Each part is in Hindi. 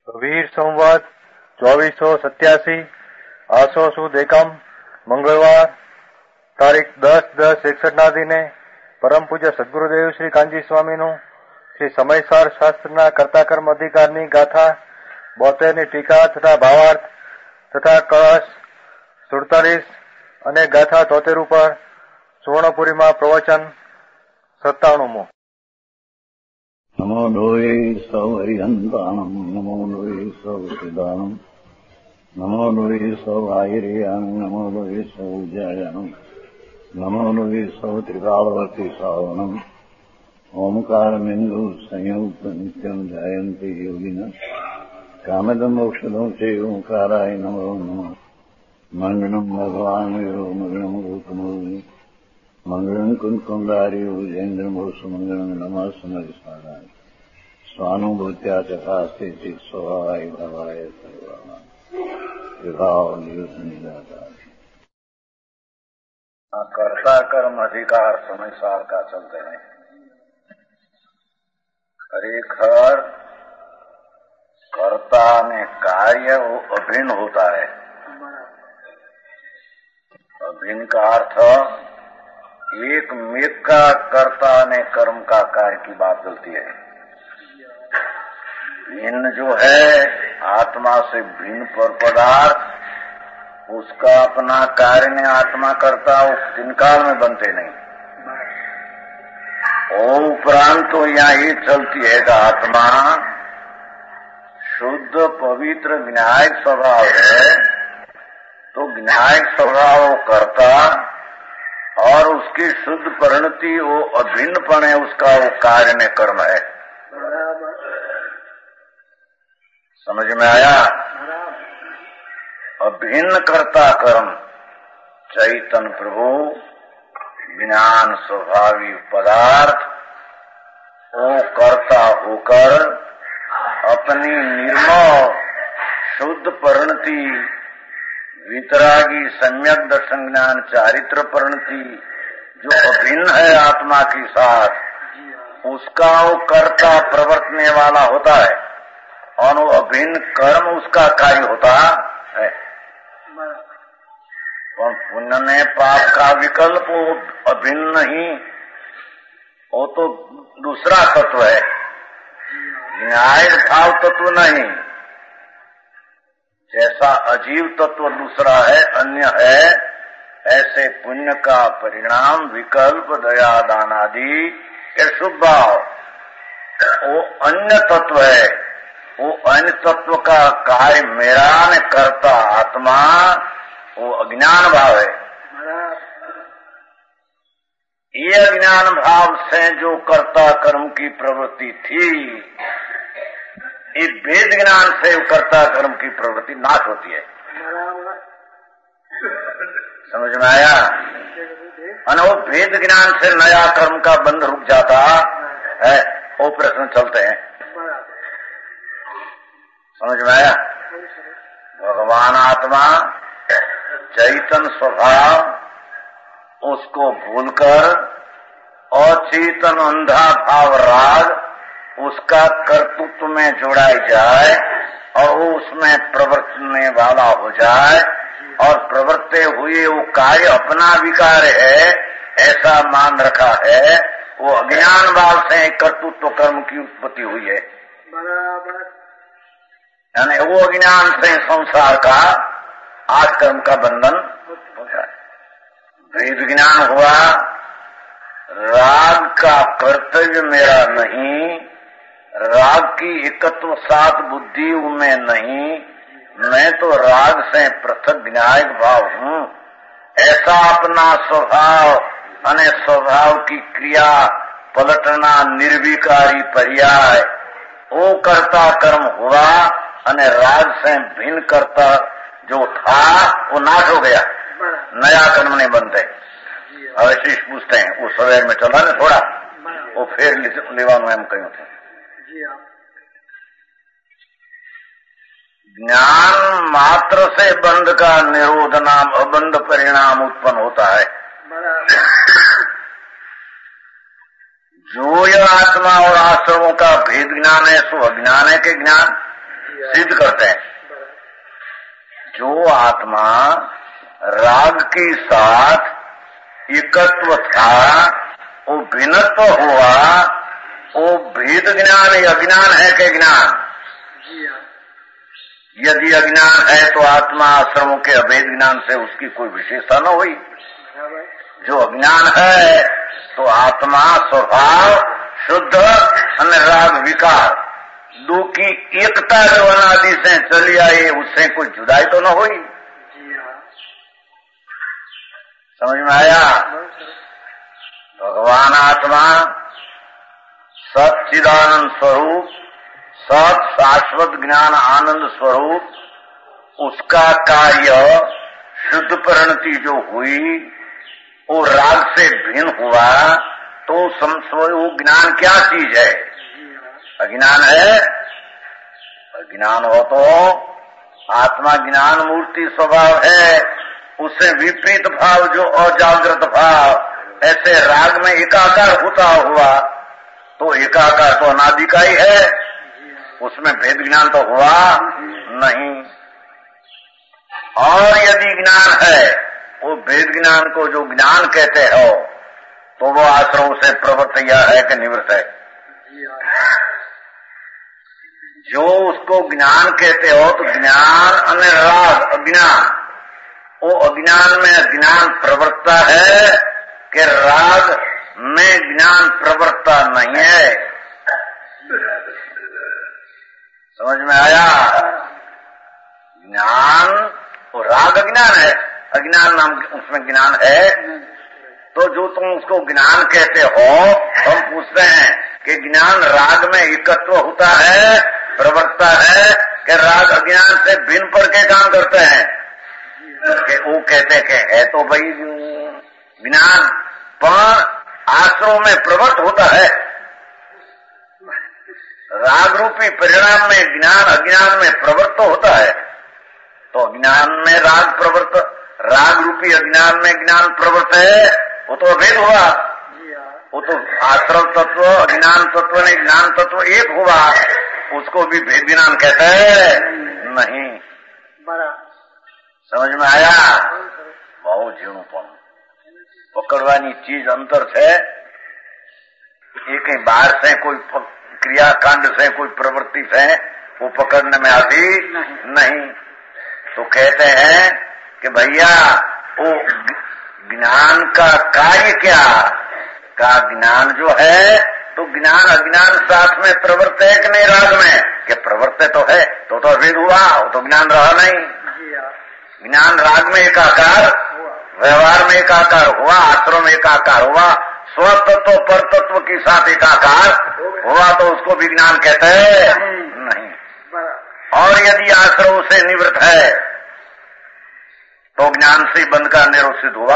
વીર સંવત 2487 આસો સુદ એકમ મંગળવાર તારીખ 10/10/61 દિને પરમ પૂજ્ય સદગુરુદેવ શ્રી કાનજી સ્વામીનું શ્રી સમયસાર શાસ્ત્રના કર્તાકર્મ અધિકારની ગાથા 72ની ટીકા તથા ભાવાર્થ તથા કળશ 47 અને ગાથા 73 ઉપર સુવર્ણપુરીમાં પ્રવચન 97મું. નમો લોહી સૌ હરિહંતાણમ નમો લોહી સૌ સિદાનમ નમો લોહી સૌ આયર્યાન નમો લોહી સૌ જયાનમ નમો લોહી સૌ ત્રિકાળવર્તી સાવનમ ઓમકારમિંદુ સંયુક્ત નિત્યમ જાયંતી યોગિન કામદમ મોક્ષદમ છે ઓંકારાય નમો નમઃ. મંગળમ ભગવાન વિરો મંગળમ ગૌતમોની મંગળમ કુંકુંડાર્યો જૈન્દ્રમોષ મંગળમ નમઃ સમરિસ્મરાય સ્વાનુભૂત્યા ચકાસ્તે ચિત સ્વભાવાય ભાવાય સર્વાના વિભાવ નિદાતા. कर्ता कर्म अधिकार समय सार का चलते हैं. खरेखर कर्ता में कार्य वो अभिन्न होता है. अभिन्न का अर्थ एक मेघ का कर्ता ने कर्म का कार्य की बात चलती है. भिन्न जो है आत्मा से भिन्न पर पदार्थ उसका अपना कार्य ने आत्मा करता वो दिन काल में बनते नहीं. और उपरांत तो यहाँ ये चलती है कि आत्मा शुद्ध पवित्र ज्ञायक स्वभाव है तो ज्ञायक स्वभाव करता और उसकी शुद्ध परिणति वो अभिन्नपण है उसका वो कार्य ने कर्म है. समझ में आया? अभिन्न कर्ता कर्म चैतन्य प्रभु ज्ञान स्वभावी पदार्थ वो कर्ता होकर अपनी निर्मल शुद्ध परिणति वितरागी सम्यक दर्शन ज्ञान चारित्र परिणति जो अभिन्न है आत्मा के साथ उसका वो कर्ता प्रवर्तने वाला होता है और वो अभिन्न कर्म उसका कार्य होता है. और पुण्य ने पाप का विकल्प वो अभिन्न नहीं वो तो दूसरा तत्व है. न्याय भाव तत्व नहीं. जैसा अजीव तत्व दूसरा है अन्य है ऐसे पुण्य का परिणाम विकल्प दया दान आदि ये शुभ भाव वो अन्य तत्व है. वो अन्य तत्व का कार्य मेरा ने करता आत्मा वो अज्ञान भाव है. ये अज्ञान भाव से जो कर्ता कर्म की प्रवृत्ति थी ये वेद ज्ञान से कर्ता कर्म की प्रवृत्ति नाश होती है. समझ में आया? और वो वेद ज्ञान से नया कर्म का बंध रुक जाता है. वो प्रश्न चलते हैं. समझ में आया? भगवान आत्मा चैतन्य स्वभाव उसको भूलकर अचेतन अंधा भाव राग उसका कर्तृत्व में जोड़ाई जाए और वो उसमें प्रवर्तने वाला हो जाए और प्रवर्ते हुए वो कार्य अपना विकार है ऐसा मान रखा है. वो अज्ञान भाव से कर्तृत्व कर्म की उत्पत्ति हुई है. यानी वो अज्ञान से संसार का आज कर्म का बंधन हो जाए. वेद ज्ञान हुआ राग का कर्तव्य मेरा नहीं, राग की एकत्व साथ बुद्धि उनमें नहीं, मैं तो राग से पृथक ज्ञायक भाव हूँ ऐसा अपना स्वभाव अने स्वभाव की क्रिया पलटना निर्विकारी पर्याय वो कर्ता कर्म हुआ अने राग से भिन्न करता जो था वो नाश हो गया. नया कर्म नहीं बनते. अब शिष्य पूछते हैं वो सवेर में चला ना थोड़ा वो फिर लेवानु एम क्यों थे. ज्ञान मात्र से बंध का निरोध नाम अबंध परिणाम उत्पन्न होता है. जो यह आत्मा और आश्रमों का भेद ज्ञान है सो अज्ञान है के ज्ञान सिद्ध करते हैं। जो आत्मा राग के साथ एकत्व था, वो भिन्नत्व हुआ, वो भेद ज्ञान या अज्ञान है कि ज्ञान? यदि अज्ञान है तो आत्मा आश्रमों के अभेद ज्ञान से उसकी कोई विशेषता न हुई। जो अज्ञान है तो आत्मा स्वभाव शुद्ध अन्य राग विकार दो की एकता जो अनादि से चली आई, उससे कोई जुदाई तो न हुई। समझ में आया? भगवान आत्मा सच्चिदानंद स्वरूप, सत शाश्वत ज्ञान आनंद स्वरूप, उसका कार्य शुद्ध परिणति जो हुई वो राग से भिन्न हुआ, तो वो ज्ञान क्या चीज है? अज्ञान है। अज्ञान हो तो आत्मा ज्ञान मूर्ति स्वभाव है, उससे विपरीत भाव जो अजागृत भाव, ऐसे राग में एकाकार होता हुआ, तो एकाकार तो अनादि का ही है, उसमें भेद ज्ञान तो हुआ नहीं। और यदि ज्ञान है, वो भेद ज्ञान को जो ज्ञान कहते हो, तो वो आश्रम से प्रवृत्त या है कि निवृत्त है? जो उसको ज्ञान कहते हो, तो ज्ञान अन्य राग अज्ञान, वो अज्ञान में ज्ञान प्रवृत्ता है कि राग में ज्ञान प्रवृत्ता नहीं है? समझ में आया? ज्ञान वो राग अज्ञान है, अज्ञान नाम उसमें ज्ञान है। तो जो तुम उसको ज्ञान कहते हो, हम पूछते हैं कि ज्ञान राग में एकत्व होता है, प्रवृत्ता है कि राग अज्ञान से भिन्न पड़ के काम करते हैं? कि वो कहते कि है तो भाई ज्ञान, पर आश्रम में प्रवृत्त होता है। राग रूपी परिणाम में ज्ञान अज्ञान में प्रवृत्त होता है, तो अज्ञान में राग प्रवृत्त, राग रूपी अज्ञान में ज्ञान प्रवृत्त है, वो तो अभेद हुआ। वो तो आश्रम तत्व अज्ञान तत्व ने ज्ञान तत्व एक हुआ, उसको भी भेद ज्ञान कहते हैं नहीं। समझ में आया? बहुत जीवनपन पकड़वानी चीज अंतर है। एक ही बाहर से कोई क्रियाकांड से कोई प्रवृत्ति से वो पकड़ने में आती नहीं। तो कहते हैं कि भैया वो ज्ञान का कार्य क्या? का ज्ञान जो है, तो ज्ञान अज्ञान साथ में प्रवृत्त है कि नहीं? राग में कि प्रवृत्त तो है, तो अभेद हुआ, वो तो ज्ञान रहा नहीं। ज्ञान राग में एकाकार, व्यवहार में एकाकार हुआ, आश्रम में एकाकार हुआ, स्वतत्व पर तत्व के साथ एकाकार हुआ, तो उसको विज्ञान कहते हैं नहीं। और यदि आश्रम से निवृत्त है, तो ज्ञान से बंध का निरोध सिद्ध हुआ।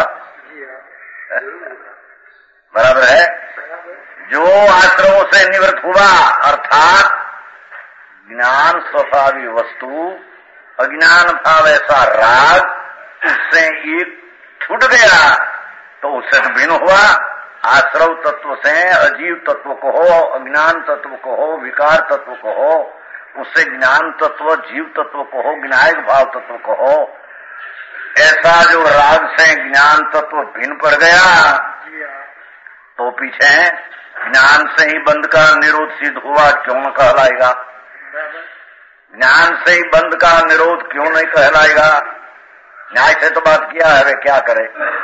बराबर है? जो आश्रमों से निवृत्त हुआ, अर्थात ज्ञान स्वभावी वस्तु, अज्ञान भाव ऐसा राग, उससे एक छूट गया, तो उससे तो भिन्न हुआ। आश्रव तत्व से अजीव तत्व को हो, अज्ञान तत्व को हो, विकार तत्व को हो, उससे ज्ञान तत्व जीव तत्व को हो, ज्ञायक भाव तत्व को हो, ऐसा जो राग से ज्ञान तत्व भिन्न पड़ गया, तो पीछे ज्ञान से ही बंध का निरोध सिद्ध हुआ, क्यों न कहलाएगा? ज्ञान से ही बंध का निरोध क्यों नहीं कहलाएगा? न्याय से तो बात किया है, वे क्या करे?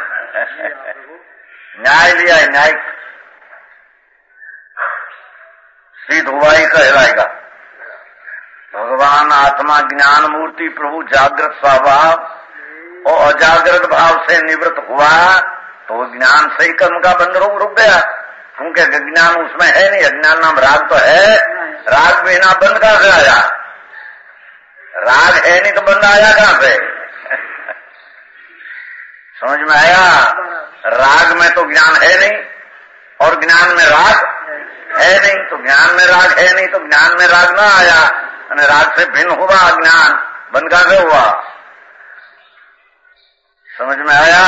न्याय लिया है, न्याय सिद्ध हुआ ही कहलाएगा। भगवान आत्मा ज्ञान मूर्ति प्रभु जागृत स्वभाव और अजागृत भाव से निवृत्त हुआ, तो ज्ञान से ही कर्म का बंध रुक गया, क्योंकि ज्ञान उसमें है नहीं। अज्ञान नाम राग तो है, राग बिना बंध कहां से आया? राग है नहीं तो बंध आया कहां से? समझ में आया? राग में तो ज्ञान है नहीं, और ज्ञान में राग है नहीं, तो ज्ञान में राग है नहीं, तो ज्ञान में राग ना आया, और राग से भिन्न हुआ अज्ञान, बंध कहां से हुआ? समझ में आया?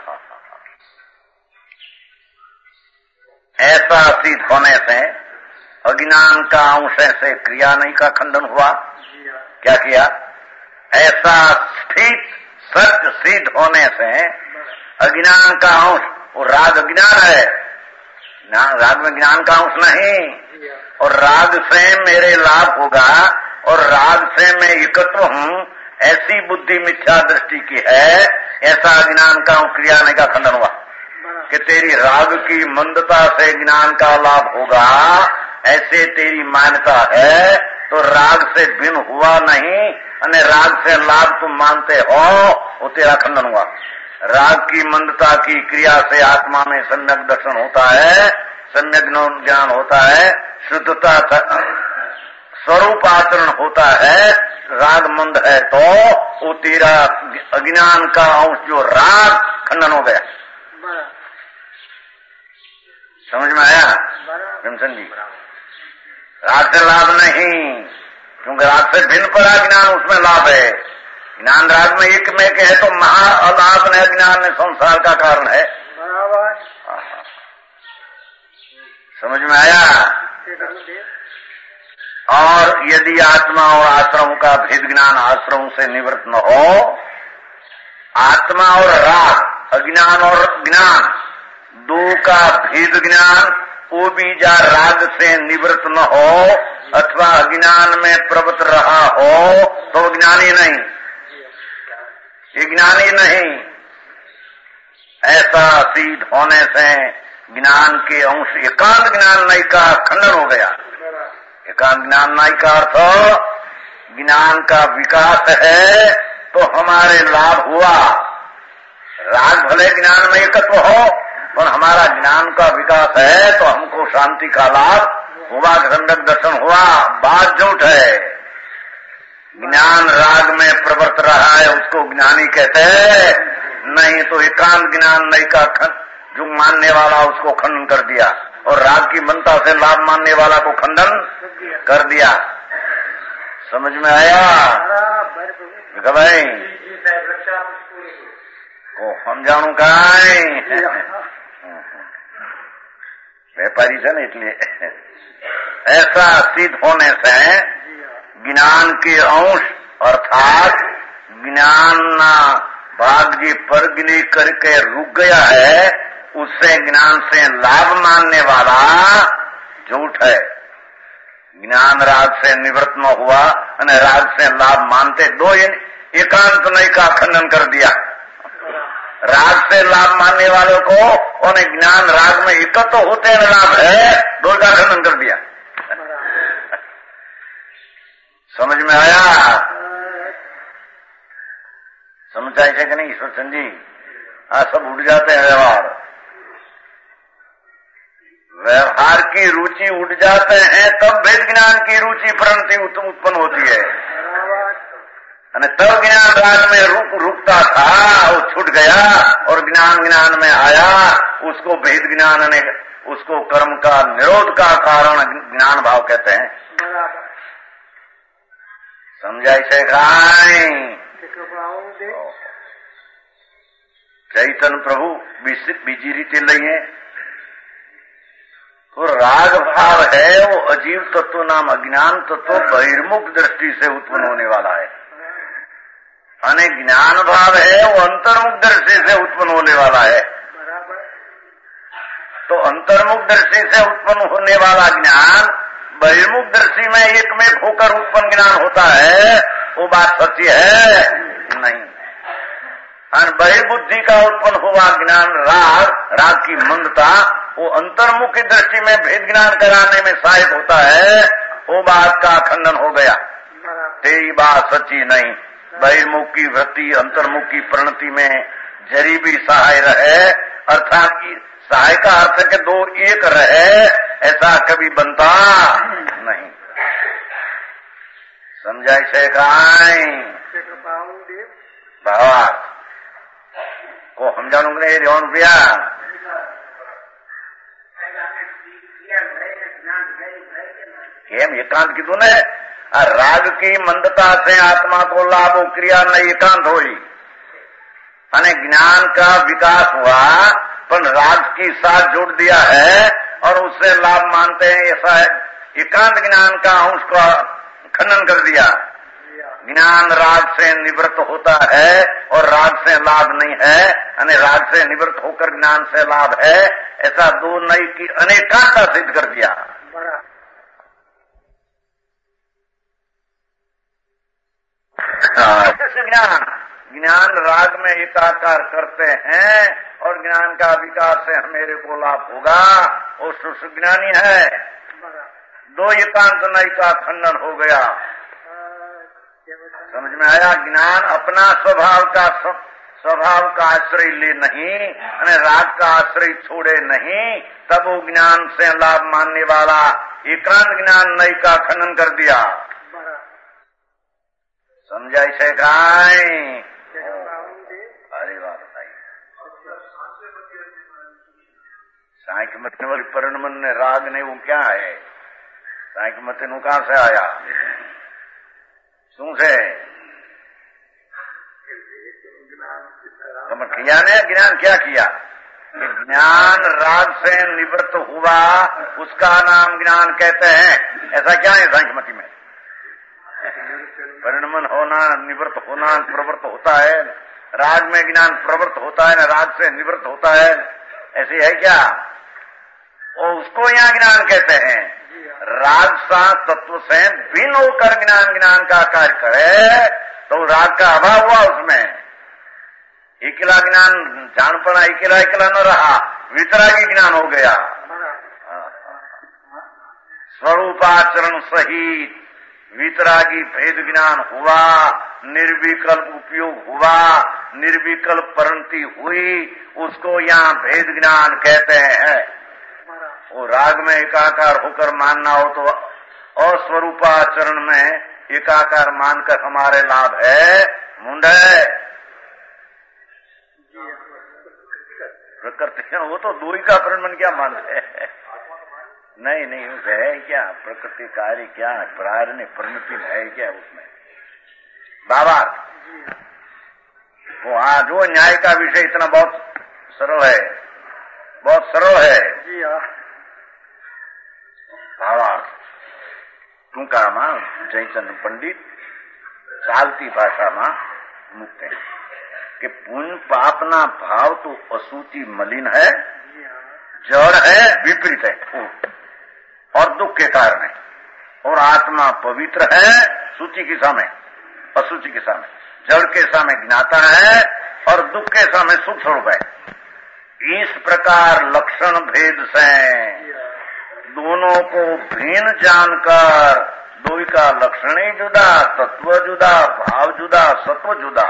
ऐसा सिद्ध होने से अज्ञान का अंश से क्रिया नहीं का खंडन हुआ। क्या किया? ऐसा स्थित सत्य सिद्ध होने से अज्ञान का अंश, वो राग अज्ञान है, राग में ज्ञान का अंश नहीं, और राग से मेरे लाभ होगा और राग से मैं एकत्व हूं, ऐसी बुद्धि मिथ्या दृष्टि की है। ऐसा अज्ञान का क्रिया नहीं का खंडन हुआ कि तेरी राग की मंदता से ज्ञान का लाभ होगा, ऐसे तेरी मान्यता है, तो राग से भिन्न हुआ नहीं, अने राग से लाभ तुम मानते हो, वो तेरा खंडन हुआ। राग की मंदता की क्रिया से आत्मा में सम्यक दर्शन होता है, सम्यक ज्ञान होता है, शुद्धता स्वरूप आचरण होता है। राग मंद है तो वो तेरा अज्ञान का अंश जो राग खंडन हो गया। समझ में आया भीमसेन जी? राग से लाभ नहीं, क्योंकि राग से भिन्न पड़ा ज्ञान, उसमें लाभ है। ज्ञान राग में एक में के है तो महा अलाभ ने ज्ञान ने संसार का कारण है। समझ में आया? और यदि आत्मा और आश्रम का भेद ज्ञान आश्रम से निवृत्त न हो, आत्मा और राग, अज्ञान और ज्ञान दो का भेद ज्ञान वो भी जा राग से निवृत्त न हो अथवा अज्ञान में प्रवृत्त रहा हो तो ज्ञानी नहीं, ये ज्ञानी नहीं। ऐसा सिद्ध होने से ज्ञान के अंश एकांत ज्ञान नहीं का खंडन हो गया। एकांत ज्ञान नहीं का अर्थ ज्ञान का विकास है तो हमारे लाभ हुआ। राग भले ज्ञान में एकत्व हो, पर हमारा ज्ञान का विकास है तो हमको शांति का लाभ हुआ, सम्यक दर्शन हुआ। बात झूठ है। ज्ञान राग में प्रवृत्त रहा है उसको ज्ञानी कहते हैं, नहीं तो एकांत ज्ञान नहीं का जो मानने वाला उसको खंडन कर दिया, और राग की मनता से लाभ मानने वाला को खंडन कर दिया। समझ में आया भाई? को हम जानू काई व्यापारी से न, इसलिए ऐसा सिद्ध होने से ज्ञान के अंश अर्थात ज्ञान भाग जी परगिनी करके रुक गया है, उससे ज्ञान से लाभ मानने वाला झूठ है। ज्ञान राग से निवृत्त न हुआ और राग से लाभ मानते, दो एकांत नहीं का खंडन कर दिया। राग से लाभ मानने वालों को उन्हें ज्ञान राग में एकत्व होते हैं लाभ है, दो का खंडन कर दिया। समझ में आया? समझ आए कि नहीं ईश्वर चंद जी? सब उड़ जाते हैं व्यवहार की रुचि उड़ जाते हैं, तब वेद ज्ञान की रुचि प्रणति उत्पन्न होती है। तब ज्ञान राग में रुकता था, वो छूट गया और ज्ञान में आया, उसको भेद ज्ञान ने उसको कर्म का निरोध का कारण ज्ञान भाव कहते हैं। समझाई से चैतन्य प्रभु बीजी रीते लइए तो राग भाव है वो अजीव तत्व नाम अज्ञान तत्व बहिर्मुख दृष्टि से उत्पन्न होने वाला है, अने ज्ञान भाव है वो अंतर्मुख दृष्टि से उत्पन्न होने वाला है। तो अंतर्मुख दृष्टि से उत्पन्न होने वाला ज्ञान बहिर्मुख दृष्टि में एक में होकर उत्पन्न ज्ञान होता है, वो बात सच्ची है नहीं। और बहिर्बुद्धि का उत्पन्न हुआ ज्ञान राग की मंदता वो अंतर्मुख की दृष्टि में भेद ज्ञान कराने में सहायक होता है, वो बात का खंडन हो गया। तेरी बात सच्ची नहीं। बहिर्मुख की वृत्ति अंतर्मुख की प्रणति में जरी भी सहाय रहे, अर्थात सहाय का अर्थ के दो एक रहे, ऐसा कभी बनता नहीं। समझाई से भावार्थ को हम जानूंगे जौन भैया केम एकांत की ने राग की मंदता से आत्मा को लाभ क्रिया न एकांत हुई, अने ज्ञान का विकास हुआ, पर राग की साथ जोड़ दिया है और उससे लाभ मानते हैं। ऐसा है एकांत ज्ञान का अंश का खंडन कर दिया। ज्ञान राग से निवृत्त होता है और राग से लाभ नहीं है, यानी राग से निवृत्त होकर ज्ञान से लाभ है, ऐसा दो नई की अनेकांता सिद्ध कर दिया। ज्ञान राग में एकाकार करते हैं और ज्ञान का विकास से मेरे को लाभ होगा, वो सुज्ञानी है। दो एकांत नई का खंडन हो गया। समझ में आया? ज्ञान अपना स्वभाव का आश्रय ले नहीं, राग का आश्रय छोड़े नहीं, तब वो ज्ञान से लाभ मानने वाला एकांत ज्ञान नई का खंडन कर दिया। समझा इसे गाय? अरे बात बताइए। सांख्य मत वाली परिणमन ने राग ने वो क्या है? सांख्य मत नु कहां से आया? शू से किया ने ज्ञान क्या किया? ज्ञान राग से निवृत्त हुआ, उसका नाम ज्ञान कहते हैं। ऐसा क्या है सांख्यमति में? परिणमन होना, निवृत्त होना, प्रवृत्त होता है। राग में ज्ञान प्रवृत्त होता है, राग से निवृत्त होता है, ऐसी है क्या? और उसको यहाँ ज्ञान कहते हैं। राग सा तत्व से भिन्न होकर ज्ञान का कार्य करे तो राग का अभाव हुआ उसमें। अकेला ज्ञान जान पड़ा, अकेला न रहा, वितरागी ज्ञान हो गया। स्वरूपाचरण सहित वितरागी भेद ज्ञान हुआ, निर्विकल्प उपयोग हुआ, निर्विकल्प परिणति हुई, उसको यहाँ भेद ज्ञान कहते हैं। वो राग में एकाकार होकर मानना हो तो अस्वरूपाचरण में एकाकार मानकर हमारे लाभ है। मुंडे प्रकृति वो तो दो ही का परिणमन क्या मानते हैं? नहीं उसे है क्या? प्रकृति कार्य क्या प्रारण्य परिणति है क्या उसमें? बाबा वो हाँ, जो न्याय का विषय इतना बहुत सरल है, बहुत सरल है। बाबा टूंका में जयचंद्र पंडित चालती भाषा में मुक्त है कि पुण्य पापना भाव तो असूची मलिन है, जड़ है, विपरीत है और दुख के कारण है, और आत्मा पवित्र है, सूची के सामने असूची के सामने, जड़ के सामने ज्ञाता है और दुख के सामने सुख स्वरूप है। इस प्रकार लक्षण भेद से दोनों को भिन्न जानकर दो का लक्षण ही जुदा, तत्व जुदा, भाव जुदा, सत्व जुदा।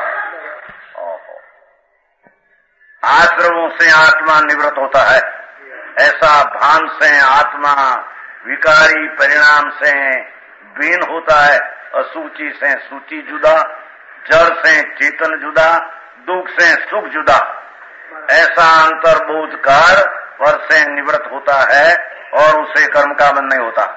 आश्रमों से आत्मा निवृत्त होता है, ऐसा भान से आत्मा विकारी परिणाम से भिन्न होता है। असूची से सूची जुदा, जड़ से चेतन जुदा, दुख से सुख जुदा। ऐसा अंतर्बोध कर पर से निवृत्त होता है और उसे कर्म का बंध नहीं होता।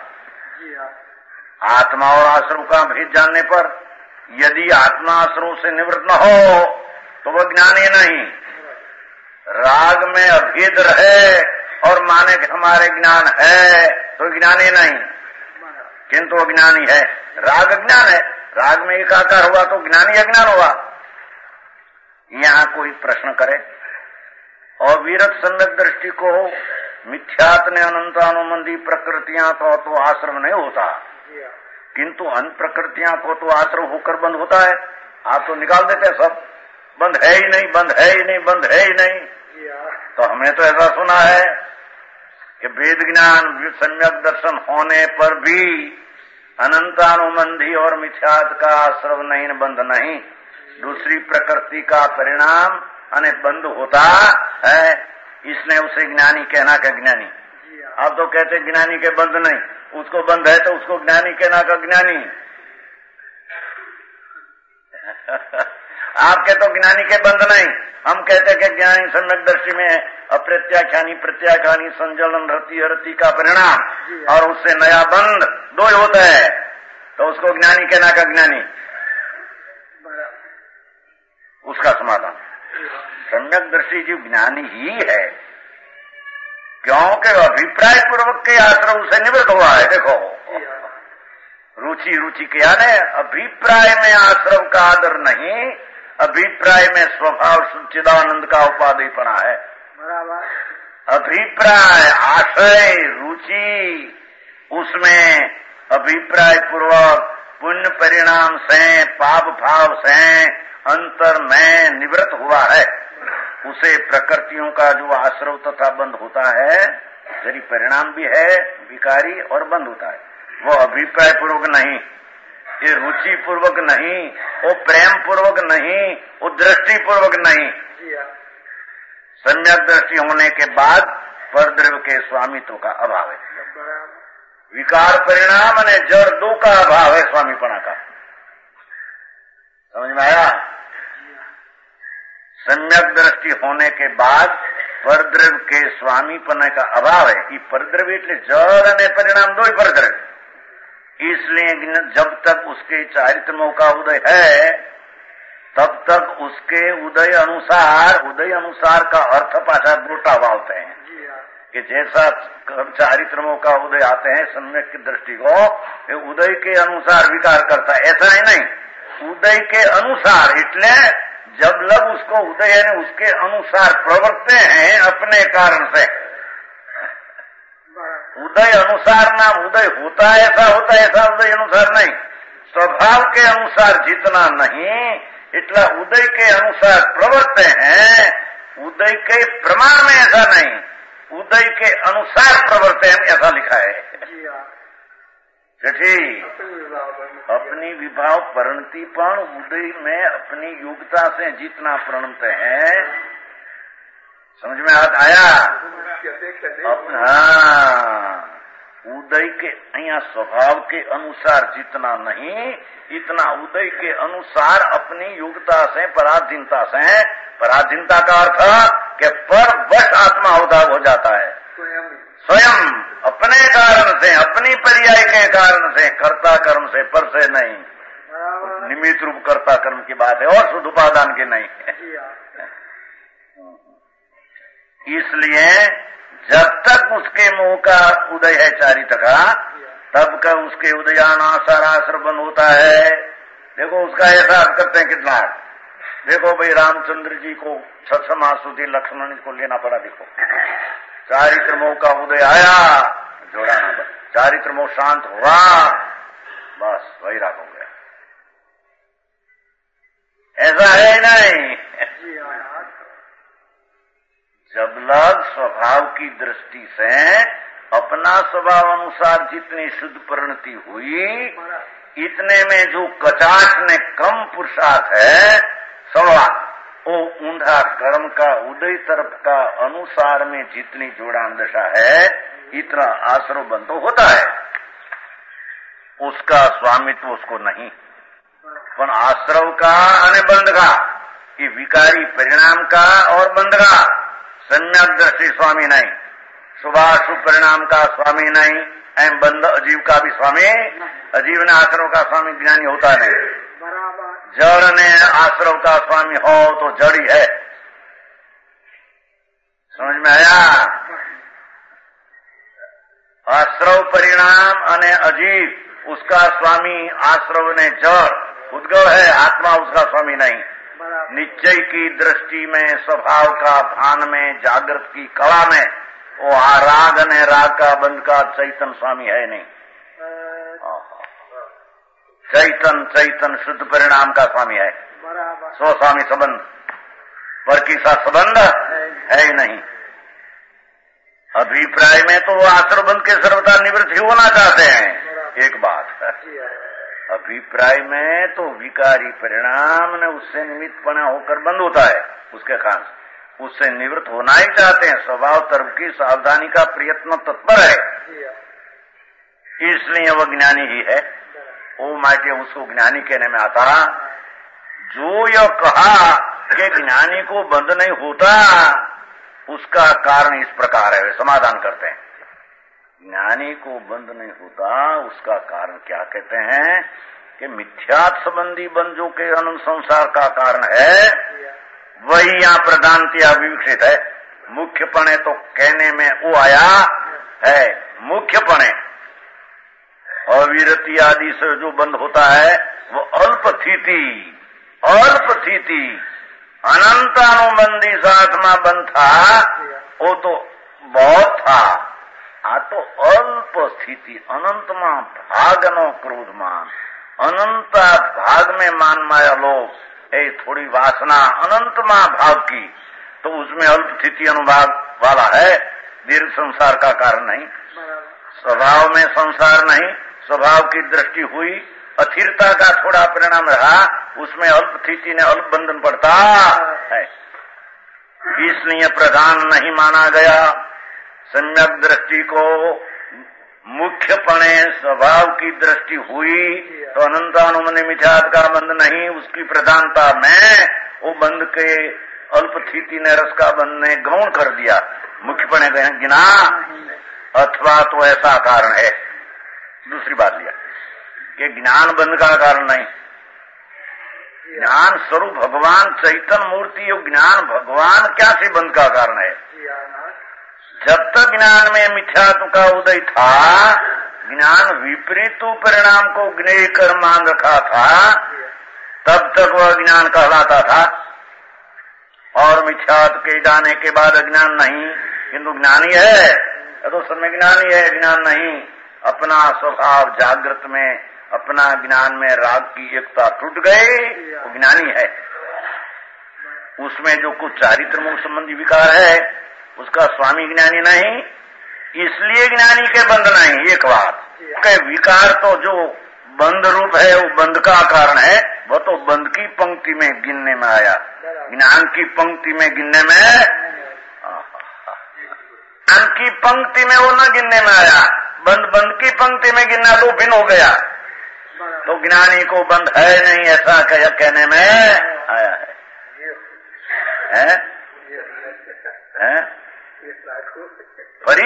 आत्मा और आश्रम का भेद जानने पर यदि आत्मा आश्रम से निवृत्त न हो तो वह ज्ञानी नहीं। राग में अभेद रहे और माने कि हमारे ज्ञान है तो ज्ञानी नहीं, किंतु अज्ञानी है। राग अज्ञान है, राग में एकाकार हुआ तो ज्ञानी अज्ञान हुआ। यहाँ कोई प्रश्न करे और विरत सम्यक दृष्टि को मिथ्यात्म अनंतानुबंधी प्रकृतियां तो आश्रम नहीं होता, किंतु अन्य प्रकृतियां को तो आश्रम होकर बंद होता है। आप तो निकाल देते हैं सब, बंद है ही नहीं, बंद है ही नहीं, बंद है ही नहीं। तो हमने तो ऐसा सुना है कि वेद ज्ञान सम्यक दर्शन होने पर भी अनंतानुबंधी और मिथ्यात का आश्रम नहीं, बंद नहीं, दूसरी प्रकृति का परिणाम बंद होता है। इसने उसे ज्ञानी कहना का ज्ञानी। आप तो कहते ज्ञानी के बंद नहीं, उसको बंद है तो उसको ज्ञानी कहना का ज्ञानी। आपके तो ज्ञानी के बंद नहीं, हम कहते कि ज्ञानी सम्यक दर्शी में अप्रत्याख्यानी प्रत्याख्यानी संजलन रति का परिणाम और उससे नया बंद दो ही होता है, तो उसको ज्ञानी कहना का ज्ञानी। उसका समाधान सम्यक दर्शी जीव ज्ञानी ही है, क्योंकि अभिप्राय पूर्वक के आश्रम से निवृत्त हुआ है। देखो रुचि रुचि क्या ने अभिप्राय में आश्रम का आदर नहीं, अभिप्राय में स्वभाव सच्चिदानंद का उपाधिपना है। अभिप्राय आशय रुचि उसमें अभिप्राय पूर्वक पुण्य परिणाम से पाप भाव से अंतर में निवृत्त हुआ है, उसे प्रकृतियों का जो आश्रव तथा बंध होता है, यदि परिणाम भी है विकारी और बंद होता है, वो अभिप्राय पूर्वक नहीं, ये रुचि पूर्वक नहीं, वो प्रेम पूर्वक नहीं, वो दृष्टि पूर्वक नहीं। सम्यक दृष्टि होने के बाद परद्रव्य के स्वामित्व का अभाव है, विकार परिणाम ने जड़ दो का अभाव है स्वामीपना का। समझ में आया? सम्यक दृष्टि होने के बाद परद्रव्य के स्वामीपना का अभाव है। ये परद्रव्य એટલે जड़ ने परिणाम दो ही परद्रव्य, इसलिए जब तक उसके चारित्र्यों का उदय है तब तक उसके उदय अनुसार का अर्थ पाछा उल्टा भावते हैं कि जैसा चारित्र्यों का उदय आते हैं सम्यक की दृष्टि को उदय के अनुसार विकार करता है, ऐसा ही नहीं, उदय के अनुसार એટલે जब लग उसको उदय है उसके अनुसार प्रवर्तते हैं अपने कारण से। उदय अनुसार नाम उदय होता है ऐसा उदय अनुसार नहीं, स्वभाव के अनुसार जितना नहीं इतना उदय के अनुसार प्रवर्तते हैं। उदय के प्रमाण में ऐसा नहीं, उदय के अनुसार प्रवर्तते हैं ऐसा लिखा है। ठीक, अपनी विभाव परिणतिपण उदय में अपनी योग्यता से जितना प्रणमते हैं, समझ में आया? उदय के यहाँ स्वभाव के अनुसार जितना नहीं, इतना उदय के अनुसार अपनी योग्यता से पराधीनता का अर्थ कि पर बस आत्मा हो जाता है, स्वयं अपने कारण से, अपनी पर्याय के कारण से, कर्ता कर्म से, पर से नहीं, निमित्त रूप कर्ता कर्म की बात है और शुद्ध उपादान की नहीं। इसलिए जब तक उसके मुंह का उदय है चारित्र का, तब का उसके उदयानासार आश्रय बंद होता है। देखो उसका एहसास करते हैं कितना। देखो भाई रामचंद्र जी को 6 मास સુધી लक्ष्मण को लेना पड़ा। देखो चारित्र मोह का उदय आया, जोड़ाना बस, चारित्र मोह शांत हुआ, बस वैराग हो गया। ऐसा है नहीं, जब लग स्वभाव की दृष्टि से अपना स्वभाव अनुसार जितनी शुद्ध परिणति हुई, इतने में जो कचाट ने कम पुरुषार्थ है सवा, वो ऊंधा कर्म का उदय तरफ का अनुसार में जितनी जोड़ान दशा है, इतना आश्रव बंद तो होता है, उसका स्वामित्व उसको नहीं। पर आश्रव का અને बंध का, ये विकारी परिणाम का और बंध का सम्यक दृष्टि स्वामी नहीं, शुभाशुभ परिणाम का स्वामी नहीं, एवं बंध अजीव का भी स्वामी, अजीव ने आश्रव का स्वामी ज्ञानी होता नहीं। जड़ ने आश्रव का स्वामी हो तो जड़ ही है। समझ में आया? आश्रव परिणाम अने अजीव उसका स्वामी, आश्रव ने जड़ उद्गव है, आत्मा उसका स्वामी नहीं। निश्चय की दृष्टि में, स्वभाव का भान में, जागृत की कला में वो राग ने राग का बंध का चैतन स्वामी है नहीं। चैतन शुद्ध परिणाम का स्वामी है, सो स्वामी संबंध पर की सा संबंध है ही नहीं। अभिप्राय में तो वो आश्रय बंध के सर्वथा निवृत्त ही होना चाहते हैं। एक बात, अभिप्राय में तो विकारी परिणाम ने उससे निमित्तपना होकर बंद होता है, उसके कारण उससे निवृत्त होना ही चाहते हैं। स्वभाव तरफ की सावधानी का प्रयत्न तत्पर है, इसलिए वह ज्ञानी ही है। वो माटे उसको ज्ञानी कहने में आता। जो यह कहा कि ज्ञानी को बंध नहीं होता, उसका कारण इस प्रकार है, वे समाधान करते हैं। ज्ञानी को बंध नहीं होता, उसका कारण क्या कहते हैं कि मिथ्यात्व संबंधी बंध जो के अनंत संसार का कारण है, वही यहाँ प्रधानतया विवक्षित है। मुख्यपणे तो कहने में वो आया है, मुख्यपणे। अविरति आदि से जो बंध होता है वो अल्पथिति, अल्पथिति। अनंतानुबंधी साधना बंध था वो तो बहुत था, आ तो अल्प स्थिति। अनंतमा भागनो क्रोधमान, अनंता भाग में मान माया लोग ए थोड़ी वासना अनंतमा भाग की, तो उसमें अल्प स्थिति अनुभाग वाला है, दीर्घ संसार का कारण नहीं। स्वभाव में संसार नहीं, स्वभाव की दृष्टि हुई, अस्थिरता का थोड़ा परिणाम रहा, उसमें अल्प स्थिति ने अल्प बंधन पड़ता है, इसलिए प्रधान नहीं माना गया। सम्यक दृष्टि को मुख्यपणे स्वभाव की दृष्टि हुई तो अनंतानुबंधी मिथ्यात्व का बंध नहीं, उसकी प्रधानता में वो बंध के अल्प स्थिति ने रस का बंध ने गौण कर दिया, मुख्यपणे गिना, अथवा तो ऐसा कारण है। दूसरी बात लिया कि ज्ञान बंध का कारण नहीं, ज्ञान स्वरूप भगवान चैतन्य मूर्ति, यो ज्ञान भगवान क्या से बंध का कारण है। जब तक ज्ञान में मिथ्यात्व का उदय था, ज्ञान विपरीत परिणाम को ज्ञेय कर मान रखा था, तब तक वह ज्ञान कहलाता था। और मिथ्यात्व के जाने के बाद अज्ञान नहीं, किंतु ज्ञानी है तो समय ज्ञानी है, ज्ञान नहीं। अपना स्वभाव जागृत में, अपना ज्ञान में राग की एकता टूट गई, वो ज्ञानी है। उसमें जो कुछ चारित्र मुख संबंधी विकार है उसका स्वामी ज्ञानी नहीं, इसलिए ज्ञानी के बंध नहीं। एक बात के विकार तो जो बंध रूप है वो बंध का कारण है, वो तो बंध की पंक्ति में गिनने में आया, ज्ञान की पंक्ति में गिनने में, ज्ञान की पंक्ति में वो न गिनने में आया, बंध की पंक्ति में गिनना तो भिन्न हो गया, तो ज्ञानी को बंध है नहीं ऐसा कहने में आया है। परी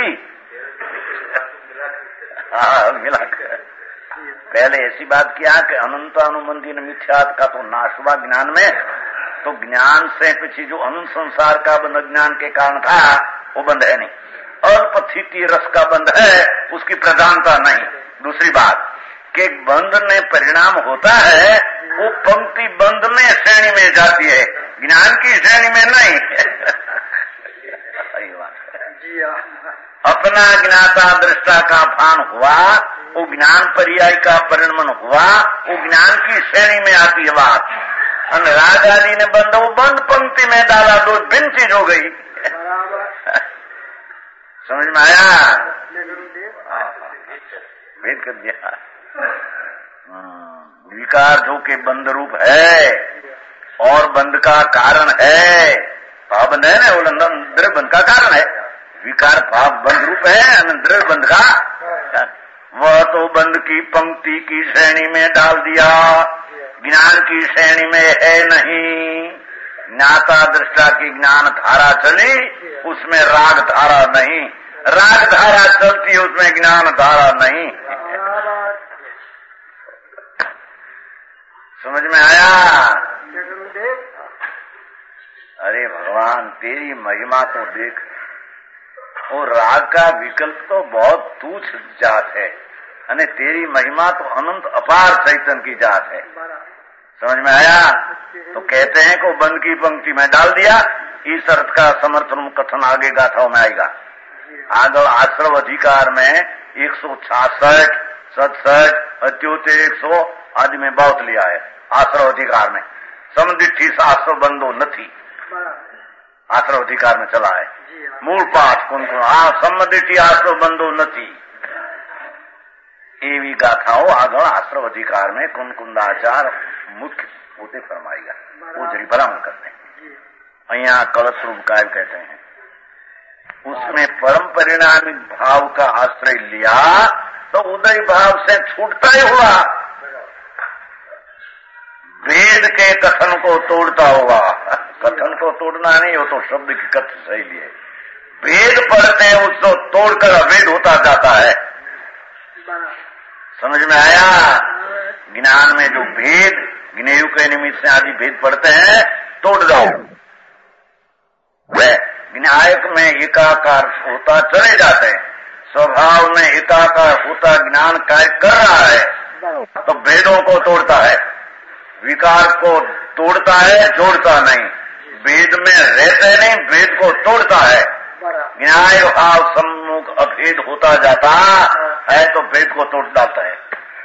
हाँ मिला पहले ऐसी बात किया कि अनंत अनुबंधी मिथ्यात्व का तो नाश हुआ ज्ञान में, तो ज्ञान से पीछे जो अनंत संसार का बंध ज्ञान के कारण था वो बंध है नहीं, अल्प स्थिति रस का बंध है, उसकी प्रधानता नहीं। दूसरी बात कि बंध में परिणाम होता है वो पंक्ति बंध में श्रेणी में जाती है, ज्ञान की श्रेणी में नहीं। अपना ज्ञाता दृष्टा का भान हुआ, वो ज्ञान पर्याय का परिणमन हुआ, वो ज्ञान की श्रेणी में आती है बात। राग आदि ने बंध वो बंद पंक्ति में डाला, दो भिन्न चीज हो गई। समझ में आया? भेद कर दिया। विकार जो के बंध रूप है और बंध का कारण है, भाव बंध है ना, वो द्रव्य बंध का कारण है। विकार भाव बंध रूप है, द्रव्य बंध का, वह तो बंध की पंक्ति की श्रेणी में डाल दिया, ज्ञान की श्रेणी में है नहीं। ज्ञाता दृष्टा की ज्ञान धारा चली, उसमें राग धारा नहीं, राग धारा चलती उसमें ज्ञान धारा नहीं। समझ में आया? अरे भगवान तेरी महिमा तो देख, और राग का विकल्प तो बहुत तुच्छ जात है, अने तेरी महिमा तो अनंत अपार चैतन्य की जात है। समझ में आया? तो कहते हैं कि बंद की पंक्ति में डाल दिया, इस अर्थ का समर्थन कथन आगे गाथाओं में आएगा। आगे आश्रव अधिकार में 166, 67, अत्योते 100 आदि में बहुत लिया है। आश्रव अधिकार में समदिठी शास्त्र बंदो नथी, आश्रव अधिकार में चला है मूल पाठ। कौन कौन? सम्मदिठी आश्रव बंदो नथी, एवी गाथाओं आगळ आश्रव अधिकार में कुंकुंदाचार मुख्य पोते फरमाएगा, वो जरी भलामण करते हैं। अहिया कलश रूप काव्य कहते हैं, उसमें परम परिणामी भाव का आश्रय लिया तो उदय भाव से छूटता ही हुआ, वेद के कथन को तोड़ता हुआ। कथन को तोड़ना नहीं, हो तो शब्द की कथन शैली है। वेद पढ़ते हैं उसको तोड़कर अवेद होता जाता है। समझ में आया? ज्ञान में जो भेद ज्ञेय के निमित्त से आदि भेद पढ़ते हैं, तोड़ जाओ। वह ज्ञायक में एकाकार होता चले जाते हैं, स्वभाव में एकाकार होता ज्ञान कार्य कर रहा है, तो भेदों को तोड़ता है, विकार को तोड़ता है, जोड़ता नहीं। भेद में रहते नहीं, भेद को तोड़ता है। न्याय भाव सम्मुख अभेद होता जाता है तो भेद को तोड़ डालता है।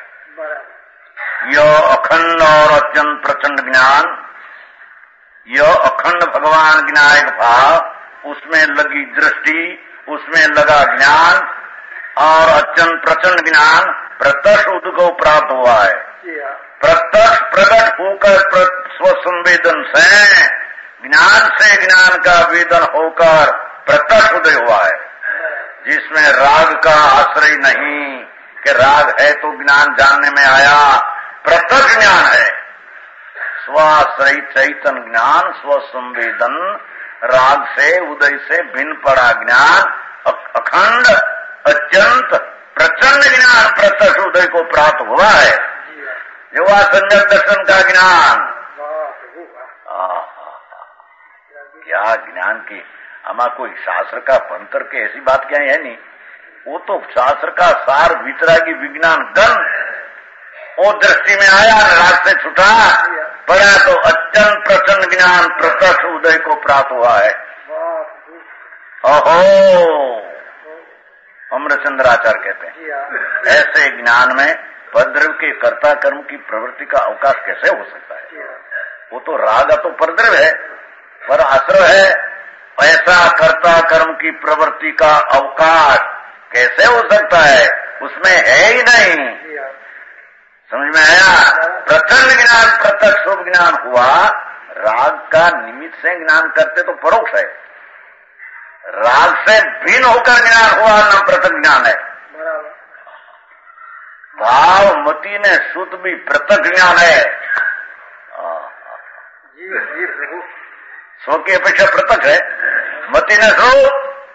यह अखंड और अत्यंत प्रचंड ज्ञान, यह अखंड भगवान ज्ञायक भाव, उसमें लगी दृष्टि, उसमें लगा ज्ञान और अत्यंत प्रचंड ज्ञान प्रत्यक्ष उनको प्राप्त हुआ है। प्रत्यक्ष प्रकट होकर स्वसंवेदन से ज्ञान का वेदन होकर प्रत्यक्ष उदय हुआ है, जिसमें राग का आश्रय नहीं कि राग है तो ज्ञान जानने में आया। प्रत्यक्ष ज्ञान है, स्वाश्रय चैतन्य ज्ञान, स्वसंवेदन, राग से उदय से भिन्न पड़ा ज्ञान, अखंड अत्यंत प्रचंड ज्ञान प्रत्यक्ष उदय को प्राप्त हुआ है। जो सम्यक दर्शन का ज्ञान, क्या ज्ञान की हमारा कोई शास्त्र का पंतर के ऐसी बात क्या है नहीं। वो तो शास्त्र का सार वितरागी विज्ञान गण, वो दृष्टि में आया, राग से छुटा पड़ा तो अत्यंत प्रचंड ज्ञान प्रत्यक्ष उदय को प्राप्त हुआ है। ओहो, अमरचंद्राचार्य कहते हैं ऐसे ज्ञान में परद्रव्य के कर्ता कर्म की प्रवृत्ति का अवकाश कैसे हो सकता है। वो तो राग तो परद्रव्य है, पर आश्रय है। ऐसा कर्ता कर्म की प्रवृत्ति का अवकाश कैसे हो सकता है, उसमें है ही नहीं। समझ में आया। प्रचंड ज्ञान प्रत्यक्ष शुभ ज्ञान हुआ, राग का निमित्त से ज्ञान करते तो परोक्ष है, राग से भिन्न होकर ज्ञान हुआ न प्रत्यक्ष ज्ञान है। भाव मति ने शुद्ध भी प्रत्यक्ष ज्ञान है। स्व की अपेक्षा प्रत्यक्ष है, मति ने शुद्ध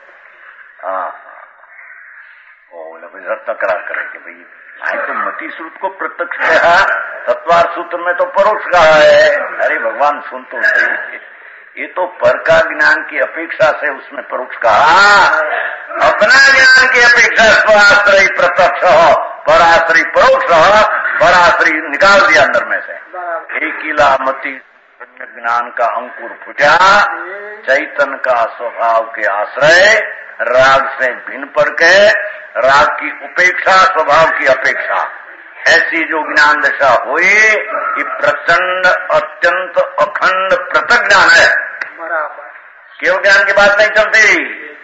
तकरार करे कि भाई आई तो मति श्रुत को प्रत्यक्ष कहा, तत्वार सूत्र में तो परोक्ष कहा है। अरे भगवान सुन तो सही, ये तो पर का ज्ञान की अपेक्षा से उसमें परोक्ष कहा, अपना ज्ञान की अपेक्षा स्वाश्रय प्रत्यक्ष हो, पराश्रय परोक्ष हो, पराश्रय निकाल दिया अंदर में से। एकीला मति ज्ञान का अंकुर फूटा, चैतन्य का स्वभाव के आश्रय, राग से भिन्न पड़ के राग की उपेक्षा, स्वभाव की अपेक्षा, ऐसी जो ज्ञान दशा हुई, ये प्रचंड अत्यंत अखंड प्रत्यक्ष ज्ञान है। क्यों ज्ञान की बात नहीं चलती।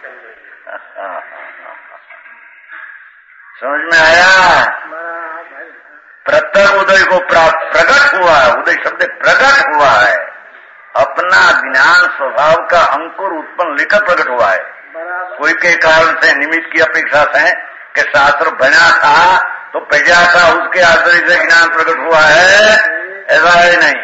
समझ में आया। प्रत्यक्ष उदय को प्राप्त प्रकट हुआ है, उदय शब्द प्रकट हुआ है, अपना ज्ञान स्वभाव का अंकुर उत्पन्न लेकर प्रकट हुआ है। कोई के कारण से निमित्त की अपेक्षा से कि शास्त्र बना था तो प्रजा था, उसके आश्रय से ज्ञान प्रकट हुआ है, ऐसा है नहीं।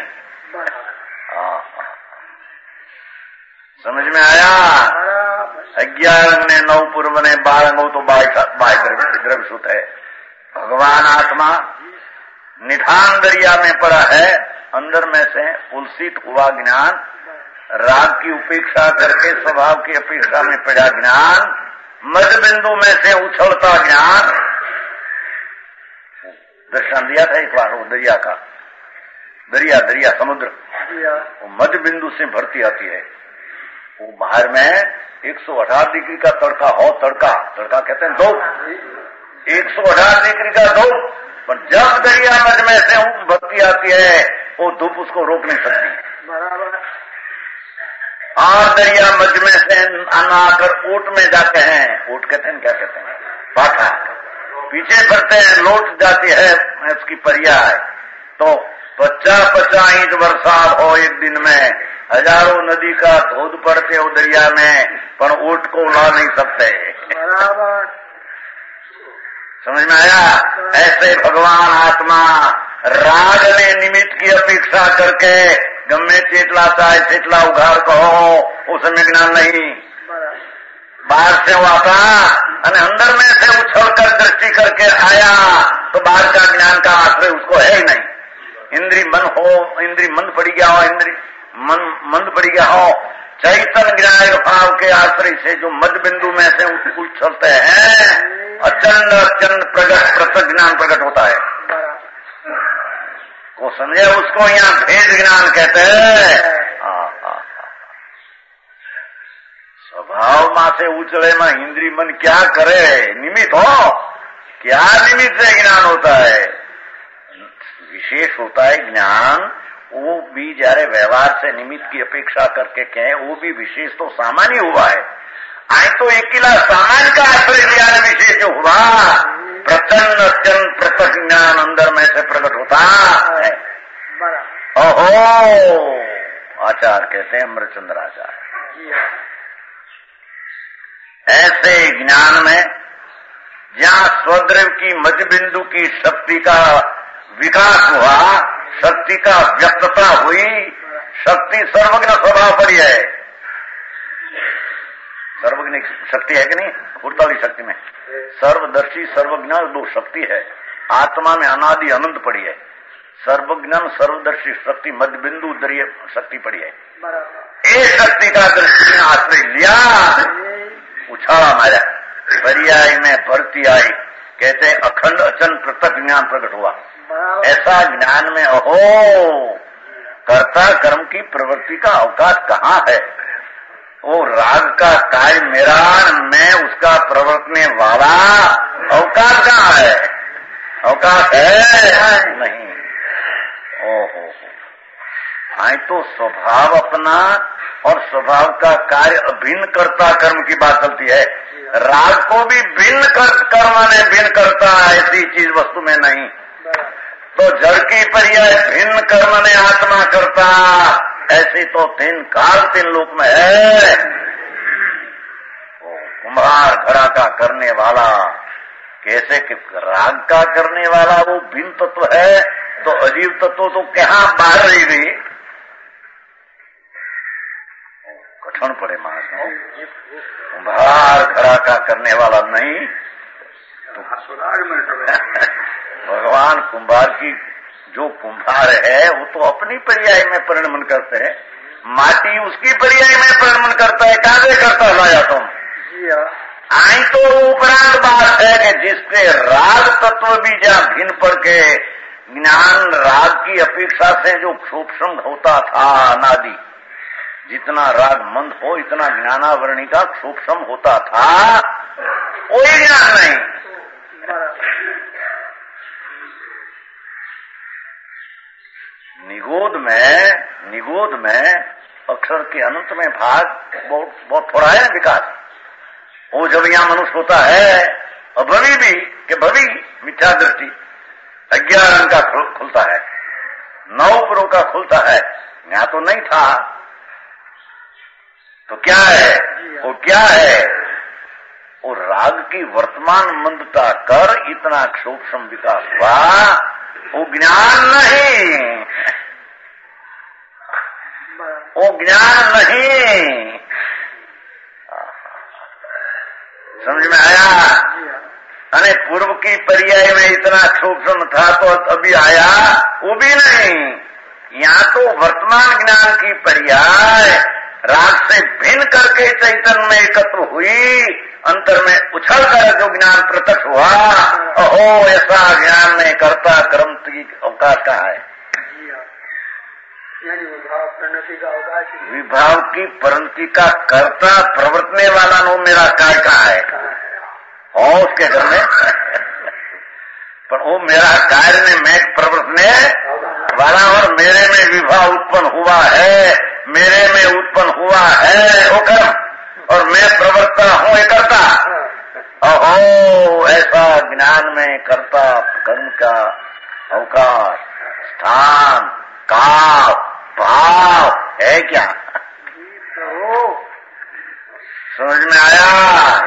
समझ में आया। 11 ने 9 पूर्व ने 12 तो 22 द्रव्य सूत है। भगवान आत्मा निधान दरिया में पड़ा है, अंदर में से उलसित हुआ ज्ञान, राग की उपेक्षा करके स्वभाव की अपेक्षा में पड़ा ज्ञान, मध्य बिंदु में से उछलता ज्ञान। दर्शन दिया था एक बार वो दरिया का, दरिया समुद्र, वो मध्य बिंदु से भरती आती है। वो बाहर में 118 डिग्री का तड़का हो, तड़का कहते हैं धूप, 118 डिग्री का धूप, पर जब दरिया मध्य में से भरती आती है वो धूप उसको रोक नहीं सकती। और दरिया मध्य में से आकर ओट में जाते हैं, ओट कहते हैं, क्या कहते हैं, पाठा, पीछे बढ़ते हैं, लौट जाती है उसकी पर्याय। तो 50 इंच बरसात हो एक दिन में, हजारों नदी का धोध पड़ते हो दरिया में, पर ओट को उड़ा नहीं सकते। समझ में आया। ऐसे भगवान आत्मा राग ने निमित्त की अपेक्षा करके गमे चेतला चाहे चेतला उघार कहो, उसमें ज्ञान नहीं। बाहर से वो आता और अंदर में से उछल कर दृष्टि करके आया तो बाहर का ज्ञान का आश्रय उसको है ही नहीं। इंद्री मन हो, इंद्री मंद पड़ी गया हो, इंद्री मन मंद पड़ी गया हो, चैतन्य ज्ञान भाव के आश्रय से जो मध्य बिंदु में से उछलते हैं, अचंड अचंड प्रगट पृथक ज्ञान प्रकट होता है। वो समझे, उसको यहाँ भेद ज्ञान कहते हैं। स्वभाव मां से उछले में इंद्री मन क्या करे, निमित्त हो, क्या निमित्त से ज्ञान होता है? विशेष होता है ज्ञान, वो भी जયારે व्यवहार से निमित्त की अपेक्षा करके कहें, वो भी विशेष तो सामान्य हुआ है। आए तो अकेला सामान्य का आश्रय लिया विशेष जो हुआ, प्रचंड अत्यंत पृथक ज्ञान अंदर में से प्रकट होता है। ओहो, आचार्य कहते हैं अमृतचंद्र आचार्य, ऐसे ज्ञान में जहाँ स्वद्रव की मध्य बिंदु की शक्ति का विकास हुआ, शक्ति का व्यक्तता हुई, शक्ति सर्वज्ञ स्वभाव पर है। सर्वज्ञ शक्ति है कि नहीं? उड़ता हुई शक्ति में सर्वदर्शी सर्वज्ञ दो शक्ति है। आत्मा में अनादि अनंत पड़ी है। सर्वज्ञान सर्वदर्शी शक्ति मध्य बिंदु दरिय शक्ति पड़ी है। एक शक्ति का दृष्टि ने आश्रय लिया, उछाला मारा, पर्याय में भरती आई, कहते अखंड अचंड पृथक ज्ञान प्रकट हुआ। ऐसा ज्ञान में अहो, कर्ता कर्म की प्रवृत्ति का अवकाश कहाँ है? वो राग का कार्य मेरा, मैं उसका प्रवर्तने वाला, अवकाश कहाँ है? अवकाश है नहीं। ओहो, आए तो स्वभाव अपना और स्वभाव का कार्य अभिन्न कर्ता कर्म की बात चलती है। राग को भी भिन्न कर्म ने भिन्न करता, ऐसी चीज वस्तु में नहीं। तो जड़ की पर्याय भिन्न कर्म ने आत्मा करता, ऐसे तो तीन काल तीन लोक में है। कुम्हार घड़ा का करने वाला, कैसे कि राग का करने वाला वो भिन्न तत्व है, तो अजीव तत्व तो कहाँ बाहर रह गई? कठिन पड़े मानस को। कुम्हार घड़ा का करने वाला नहीं तो भगवान कुम्हार की जो कुम्हार है वो तो अपनी पर्याय में परिणमन करते हैं, माटी उसकी पर्याय में परिणमन करता है। काहे करता लाया तुम? आई तो उपरांत बात है कि जिसके राग तत्व भी जहाँ भिन्न पड़ के ज्ञान राग की अपेक्षा से जो सूक्ष्म होता था अनादि, जितना राग मंद हो इतना ज्ञानावरणी का सूक्ष्म होता था, कोई ज्ञान नहीं। निगोद में अक्षर के अनंत में भाग बहुत थोड़ा है विकास। वो जब यहाँ मनुष्य होता है, अभवी भी कि भवी मिथ्या दृष्टि 11 रंग का खुलता है, 9 पुरों का खुलता है, यहाँ तो नहीं था। तो क्या है वो? क्या है वो? राग की वर्तमान मंदता कर इतना सूक्ष्म विकास हुआ, वो ज्ञान नहीं, वो ज्ञान नहीं। समझ में आया? अरे पूर्व की पर्याय में इतना सूक्ष्म था तो अभी आया, वो भी नहीं। यहाँ तो वर्तमान ज्ञान की पर्याय राग से भिन्न करके चैतन्य में एकत्र हुई, अंतर में उछल कर जो ज्ञान प्रत्यक्ष हुआ, अहो ऐसा ज्ञान में कर्ता कर्म की अवकाश कहाँ है? विभाव की परिणति का कर्ता प्रवर्तने वाला नो मेरा कार्य कहाँ है? और उसके घर में पर वो मेरा कार्य ने मैं प्रवर्तने वाला, और मेरे में विभाव उत्पन्न हुआ है, मेरे में उत्पन्न हुआ है वो कर्म, और मैं प्रवर्तता हूँ ये कर्ता। अहो ऐसा ज्ञान में कर्ता कर्म का अवकाश, स्थान, काल, भाव है क्या? समझ में आया?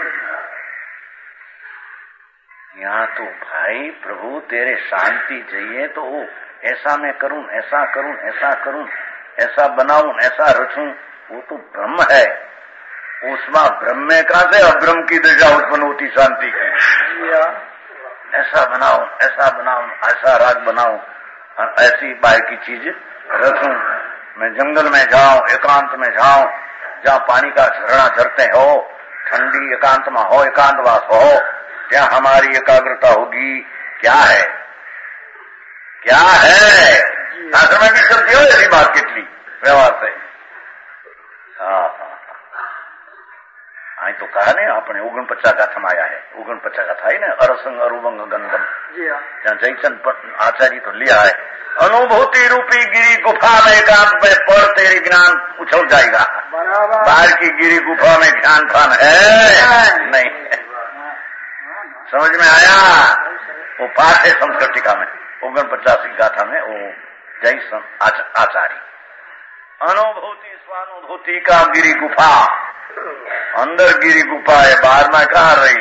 यहाँ तो भाई प्रभु तेरे शांति चाहिए तो ऐसा मैं करूं, ऐसा करूं, ऐसा करूं, ऐसा बनाऊं, ऐसा रचूं, वो तो ब्रह्म है। उसमें ब्रह्म में कहां से अब्रह्म की दशा उत्पन्न होती शांति की? ऐसा बनाऊं, ऐसा बनाऊं, ऐसा राग बनाऊं, ऐसी बाहर की चीज रचूं, मैं जंगल में जाऊं, एकांत में जाऊं, जहां पानी का झरना झरते हो, ठंडी एकांत में हो, एकांतवास हो, जहां हमारी एकाग्रता होगी। क्या है, क्या है? समय भी चलती हो ऐसी बात कितनी व्यवहार से। तो कहा नहीं आपने 49 गाथा में आया है, 49 गाथा है ना, अरसंग अरुभंग गंधम, जहाँ जयचंद आचार्य तो लिया है। अनुभूति रूपी गिरी गुफा में एकांत पे पढ़ तेरी ज्ञान उछल जाएगा। बाहर की गिरी गुफा में ध्यान फान है नहीं। समझ में आया? वो पाठ है संस्कृत टीका में 49 गाथा में, वो जय आचार्य। अनुभूति स्वानुभूति का गिरी गुफा, अंदर गिरी गुफा है, बाहर में कहा रही।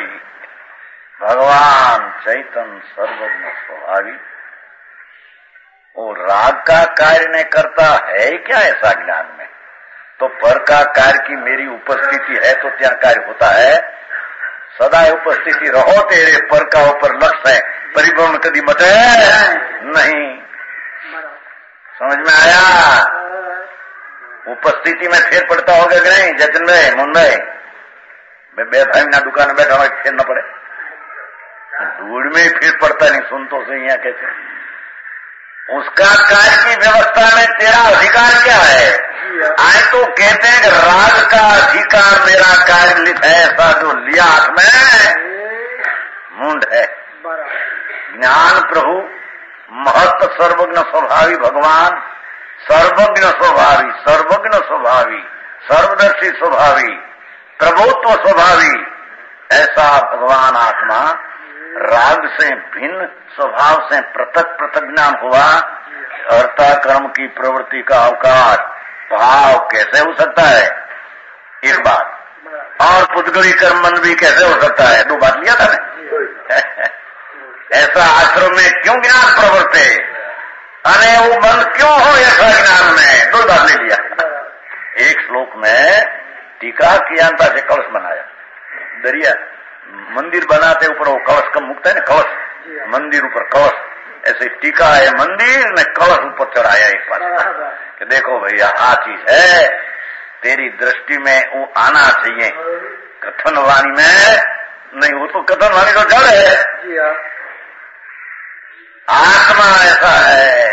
भगवान चैतन्य सर्वज्ञ स्वभावी, वो राग का कार्य नहीं करता है क्या ऐसा ज्ञान में? तो पर का कार्य की मेरी उपस्थिति है तो क्या कार्य होता है? सदा उपस्थिति रहो तेरे पर का ऊपर लक्ष्य है, परिभ्रमण कभी मटे नहीं। समझ में आया? उपस्थिति में फेर पड़ता होगा कि नहीं? जतिन भाई, मुंबई में बे भाई ना दुकान में बैठा हुआ फेर न पड़े, धूड़ में ही फेर पड़ता नहीं। सुन तो सही यहाँ कैसे? उसका कार्य की व्यवस्था में तेरा अधिकार क्या है? आए तो कहते हैं कि राग का अधिकार मेरा कार्य लिख है, ऐसा जो लिया हाथ में मुंड है। ज्ञान प्रभु महत्व सर्वज्ञ स्वभावी भगवान, सर्वज्ञ स्वभावी, सर्वज्ञ स्वभावी, सर्वदर्शी स्वभावी, प्रभुत्व स्वभावी, ऐसा भगवान आत्मा राग से भिन्न स्वभाव से पृथक पृथक ज्ञान हुआ। अर्था कर्म की प्रवृत्ति का अवकाश भाव कैसे हो सकता है? एक बात। और पुद्गली कर्म मन भी कैसे हो सकता है? 2 बात लिया था ना। ऐसा आश्रम में क्यों ज्ञान प्रवृत्ति, अरे वो बंद क्यों हो ऐसा ज्ञान में? 2 बात ले लिया। एक श्लोक में टीका कियांता से कलश बनाया, दरिया मंदिर बनाते ऊपर वो कलश कम मुकता है ना, कलश मंदिर ऊपर कलश, ऐसे टीका है मंदिर ने कलश ऊपर चढ़ाया एक बार कि देखो भैया आ चीज है, तेरी दृष्टि में वो आना चाहिए, कथन वाणी में नहीं। वो तो कथन वाणी तो जड़ है, आत्मा ऐसा है।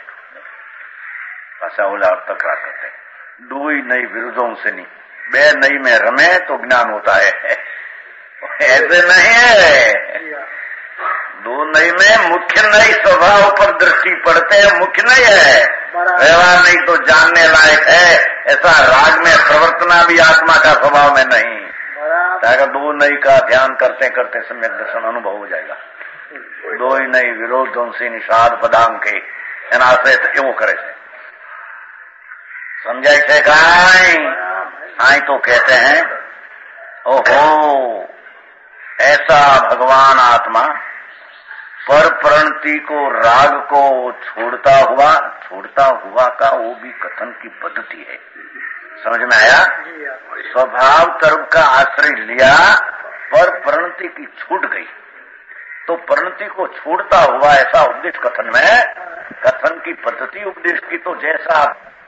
ऐसा बोला और तकरार करते हैं, दुई नई विरुद्धों से नहीं, बे नई में रमे तो ज्ञान होता है, ऐसे नहीं है। 2 नई में मुख्य नई स्वभाव पर दृष्टि पड़ते हैं, मुख्य नहीं है, व्यवहार नहीं तो जानने लायक है। ऐसा राग में प्रवर्तना भी आत्मा का स्वभाव में नहीं। अगर 2 नई का ध्यान करते करते सम्यक दर्शन अनुभव हो जाएगा। 2 नई विरोधों से निषाद पदांग के एना से एवं करे से समझाय છે કાઈ? आई तो कहते हैं ओहो, ऐसा भगवान आत्मा पर प्रणति को राग को छोड़ता हुआ का वो भी कथन की पद्धति है। समझ में आया? स्वभाव तरफ का आश्रय लिया, पर प्रणति की छूट गई, तो प्रणति को छोड़ता हुआ ऐसा उपदेश कथन में, कथन की पद्धति उपदेश की तो जैसा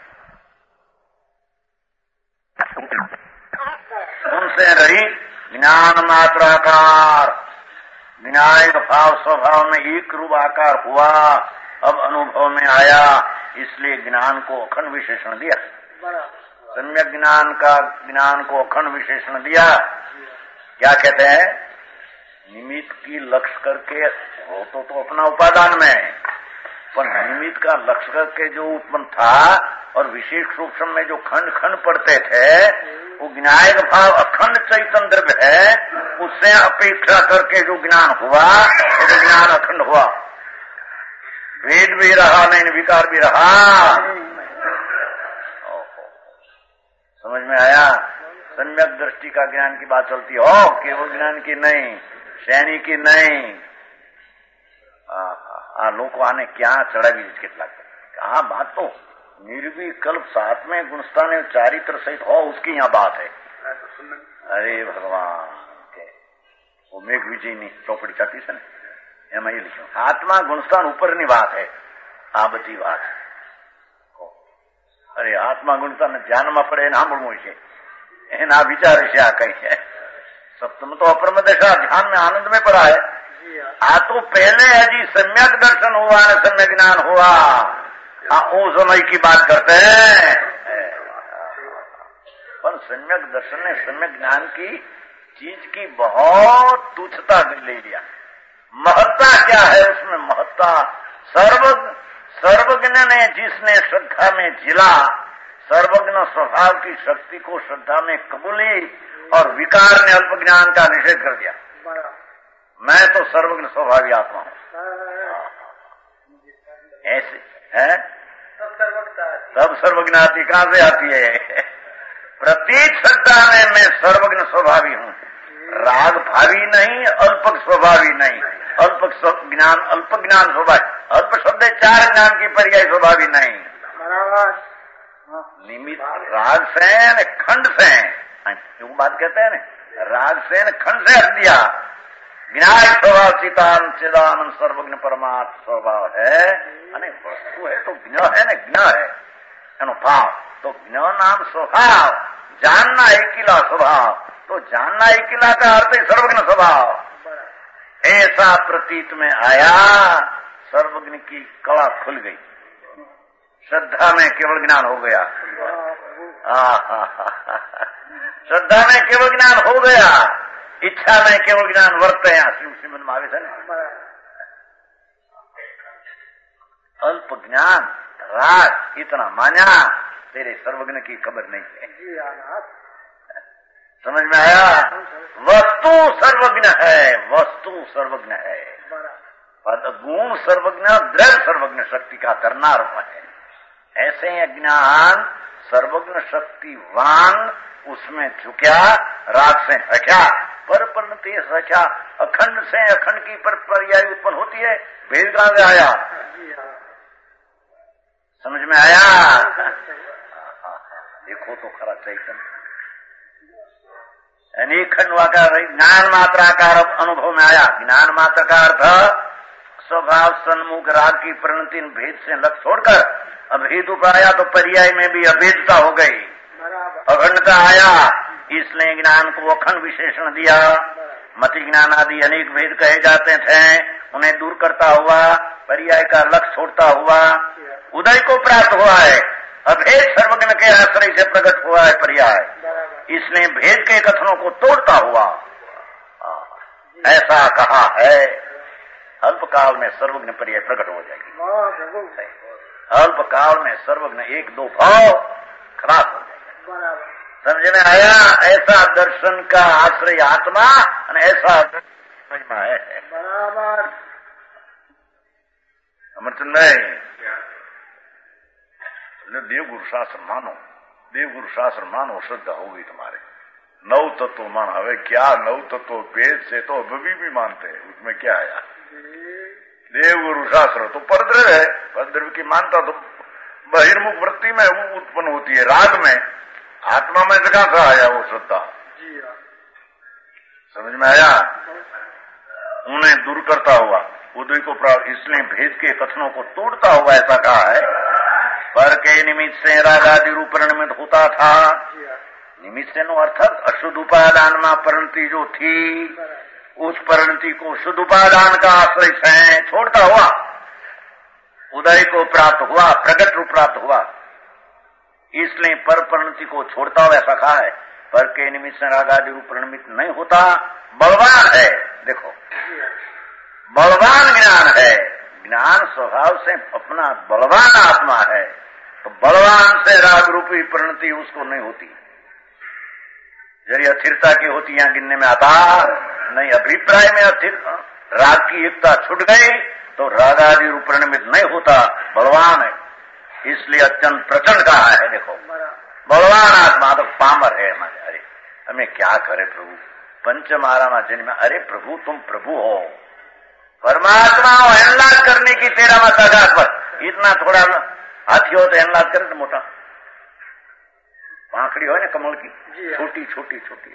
उनसे रही ज्ञान मात्राकार, विनायक भाव स्वभाव में एक रूप आकार हुआ, अब अनुभव में आया, इसलिए ज्ञान को अखंड विशेषण दिया। सम्यक ज्ञान को अखंड विशेषण दिया। क्या कहते हैं? निमित्त की लक्ष्य करके हो तो अपना उपादान में, पर निमित्त का लक्ष्य करके जो उत्पन्न था और विशेष सूक्ष्म में जो खंड खंड पड़ते थे, वो ज्ञायक भाव अखंड चैतन्य द्रव्य है, उससे अपेक्षा करके जो ज्ञान हुआ, तो ज्ञान अखंड हुआ। वेद भी रहा नहीं, विकार भी रहा। समझ में आया? सम्यक दृष्टि का ज्ञान की बात चलती हो, केवल ज्ञान की नहीं, शैनी की नहीं। लोग आने क्या चढ़ा भी कितना कहा बात तो निर्विकल्प साथ में गुणस्थान चारित्र सहित हो, उसकी यहाँ बात है। अरे भगवान के वो मेघ विजय नहीं चौपड़ी 36 है ना, मैं ये लिखूं आत्मा गुणस्थान ऊपर नहीं बात है, आबती बात है। अरे आत्मा गुण तने ધ્યાનમાં પડે એને સાંભળવું છે, એના વિચાર છે આ કઈ છે। सप्तम तो अपरम दशा ध्यान में आनंद में पड़ा है। आ तो पहले अजी सम्यक दर्शन हुआ न सम्यक ज्ञान हुआ, उस समय की बात करते हैं। पर सम्यक दर्शन ने सम्यक ज्ञान की चीज की बहुत तुच्छता ले लिया। महत्ता क्या है उसमें? महत्ता सर्वज्ञ ने जिसने श्रद्धा में जिला, सर्वज्ञ स्वभाव की शक्ति को श्रद्धा में कबूली और विकार ने अल्प ज्ञान का निषेध कर दिया। मैं तो सर्वज्ञ स्वभावी आत्मा हूं, ऐसे है तब सर्वज्ञ आती कहां से आती है? प्रतीक श्रद्धा में मैं सर्वज्ञ स्वभावी हूं, राग भावी नहीं, अल्पक स्वभावी नहीं। अल्प ज्ञान स्वभावी, अल्प शब्द 4 ज्ञान की पर्याय स्वभावी नहीं। निमित्त राग से खंड से, वो बात कहते हैं ना, राग से खंड से हट दिया। ज्ञान स्वभाव चिदानंद सर्वज्ञ परमात्म स्वभाव है, અને वस्तु है तो ज्ञ है ना, ज्ञ है एनो भाव। तो ज्ञ नाम स्वभाव, जानना एकिला स्वभाव, तो जानना एकिला का अर्थ है सर्वज्ञ स्वभाव। ऐसा प्रतीत में आया, सर्वज्ञ की कला खुल गई, श्रद्धा में केवल ज्ञान हो गया। श्रद्धा में केवल ज्ञान हो गया, इच्छा में केवल ज्ञान वर्त है। श्रीमद में आवे थे ना, अल्प ज्ञान राग इतना माना, तेरे सर्वज्ञ की खबर नहीं है। समझ में आया? वस्तु सर्वज्ञ है, वस्तु सर्वज्ञ है, गुण सर्वज्ञ, द्रव्य सर्वज्ञ, शक्ति का करना है। ऐसे अज्ञान सर्वज्ञ शक्तिवान उसमें झुक्या, राग से हटा, पर परिणति हटा। अखंड से अखंड की पर पर्याय उत्पन्न होती है, भेद कहां से आया? समझ में आया? देखो तो खरा चैतन्य अनेक खंड वाका ज्ञान मात्राकार अनुभव में आया। ज्ञान मात्र का अर्थ स्वभाव सन्मुख राग की परिणति भेद से लक्ष्य छोड़कर अभेद उपाया, तो पर्याय में भी अभेदता हो गई, अखंडता आया। इसलिए ज्ञान को अखंड विशेषण दिया। मति ज्ञान आदि अनेक भेद कहे जाते थे, उन्हें दूर करता हुआ, पर्याय का लक्ष्य छोड़ता हुआ उदय को प्राप्त हुआ है। अभेद सर्वज्ञ के आश्रय से प्रकट हुआ है पर्याय, इसने भेद के कथनों को तोड़ता हुआ ऐसा कहा है। अल्पकाल में सर्वज्ञ पर्याय प्रकट हो जाएगी। अल्पकाल में सर्वज्ञ 1-2 भाव खराब हो जाएगा। समझ में आया? ऐसा दर्शन का आश्रय आत्मा, और ऐसा समझ में आया है। बराबर अमरचंद नहीं, देव गुरु शास्त्र मानो, देव गुरु शास्त्र मानो, श्रद्धा होगी तुम्हारे। 9 तत्व मान, हवे क्या 9 तत्व वेद से तो अभी भी मानते हैं, उसमें क्या आया? देव गुरु शास्त्र तो परद्रव्य है, परद्रव्य की मानता तो बहिर्मुख वृत्ति में उत्पन्न होती है, राग में। आत्मा में कहां से आया वो श्रद्धा? समझ में आया? उन्हें दूर करता हुआ उदय को प्राप्त, इसलिए भेद के कथनों को तोड़ता हुआ ऐसा कहा है। पर के निमित्त से राग आदि रूप निमित्त होता था। निमित्त से नो अर्थात अशुद्ध उपादान में परिणति जो थी, उस परिणति को शुद्ध उपादान का आश्रय से छोड़ता हुआ उदय को प्राप्त हुआ, प्रगट रूप प्राप्त हुआ। इसलिए पर परिणति को छोड़ता हुआ ऐसा कहा है। पर के निमित्त से राग आदि रूप निमित्त नहीं होता, बलवान है। देखो, बलवान ज्ञान है, ज्ञान स्वभाव से अपना बलवान आत्मा है, तो बलवान से राग रूपी परिणति उसको नहीं होती। जरी अस्थिरता की होती, यहां गिनने में आता नहीं। अभिप्राय में अस्थिर राग की एकता छूट गई तो राग आदि रूप निमित्त नहीं होता, बलवान है। इसलिए अत्यंत प्रचंड कहा है। देखो, बलवान आत्मा तो पामर है हमारे। अरे हमें क्या करे प्रभु, पंचमारा में जन्म, अरे प्रभु तुम प्रभु हो, परमात्मा हो, एनलाज करने की तेरा मत आगाज पर। इतना थोड़ा हाथी हो तो एनलाज करे तो मोटा, पाखड़ी हो ना कमल की, छोटी छोटी छोटी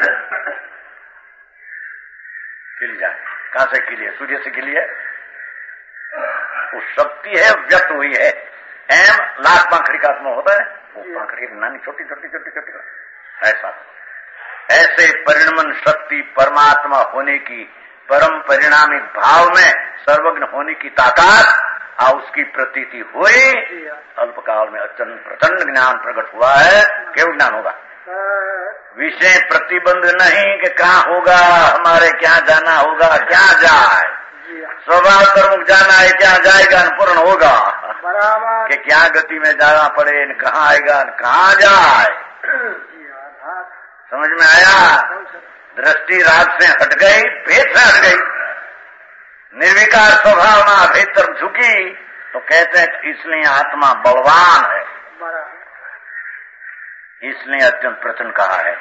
खिल जाए। कहां से खिली है? सूर्य से खिली है। वो शक्ति है, व्यक्त हुई है। एम लाख पंखड़ी का आत्मा होता है, वो पंखड़ी नानी छोटी छोटी छोटी छोटी ऐसा। ऐसे परिणमन शक्ति परमात्मा होने की, परम परिणामी भाव में सर्वज्ञ होने की ताकत और उसकी प्रतीति हुई, अल्पकाल में अत्यंत प्रचंड ज्ञान प्रकट हुआ है। केवल ज्ञान होगा, विषय प्रतिबंध नहीं कि कहाँ होगा, हमारे क्या जाना होगा, क्या जाए, स्वभाव कर्म जाना है, क्या जाएगा न पूर्ण होगा, कि क्या गति में जाना पड़े न कहाँ आएगा न कहाँ जाए। समझ में आया? दृष्टि राग से हट गई, भेद से हट गई, निर्विकार स्वभाव में भेद तरफ झुकी, तो कहते हैं इसलिए आत्मा बलवान है, इसलिए अत्यंत प्रचंड कहा है।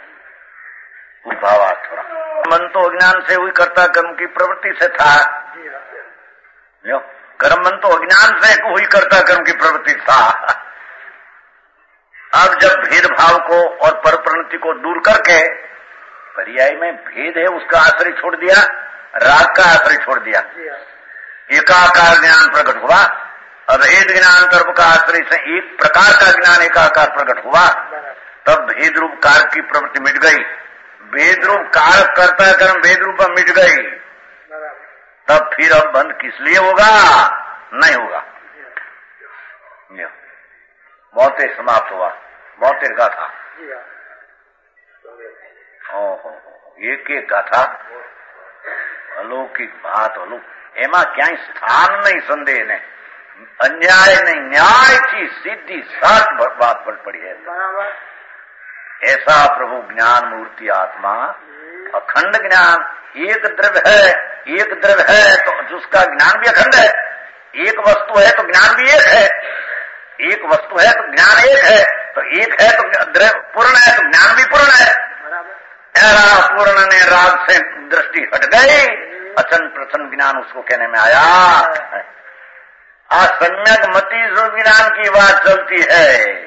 भावा थोड़ा मन तो अज्ञान से हुई करता कर्म की प्रवृत्ति से था, कर्म मन तो अज्ञान से हुई करता कर्म की प्रवृत्ति था। अब जब भेदभाव को और परप्रणति को दूर करके पर्याय में भेद है उसका आश्रय छोड़ दिया, राग का आश्रय छोड़ दिया, एकाकार ज्ञान प्रकट हुआ। अभेद ज्ञान तरफ का आश्रय से एक प्रकार का ज्ञान एकाकार प्रकट हुआ, तब भेद रूप कारक की प्रवृत्ति मिट गई, भेद रूप कारक करता कर्म भेद रूप में मिट गई, तब फिर अब बंद किस लिए होगा? नहीं होगा। बहुत ही समाप्त हुआ, बहुत ही गाथा, एक एक गाथा अलौकिक बात, एमा क्या स्थान नहीं, संदेह नहीं, अन्याय नहीं, न्याय की सीधी साच बात पर पड़ी है। ऐसा प्रभु ज्ञान मूर्ति आत्मा, अखंड ज्ञान, एक द्रव्य है, एक द्रव्य है तो जिसका ज्ञान भी अखंड है, एक वस्तु है तो ज्ञान भी एक है, एक वस्तु है तो ज्ञान एक है, तो एक है तो द्रव्य पूर्ण है तो ज्ञान भी पूर्ण है। ऐसा पूर्ण ने राग से दृष्टि हट गई, अचन प्रचन ज्ञान उसको कहने में आया। असम्यक मति जो ज्ञान की बात चलती है,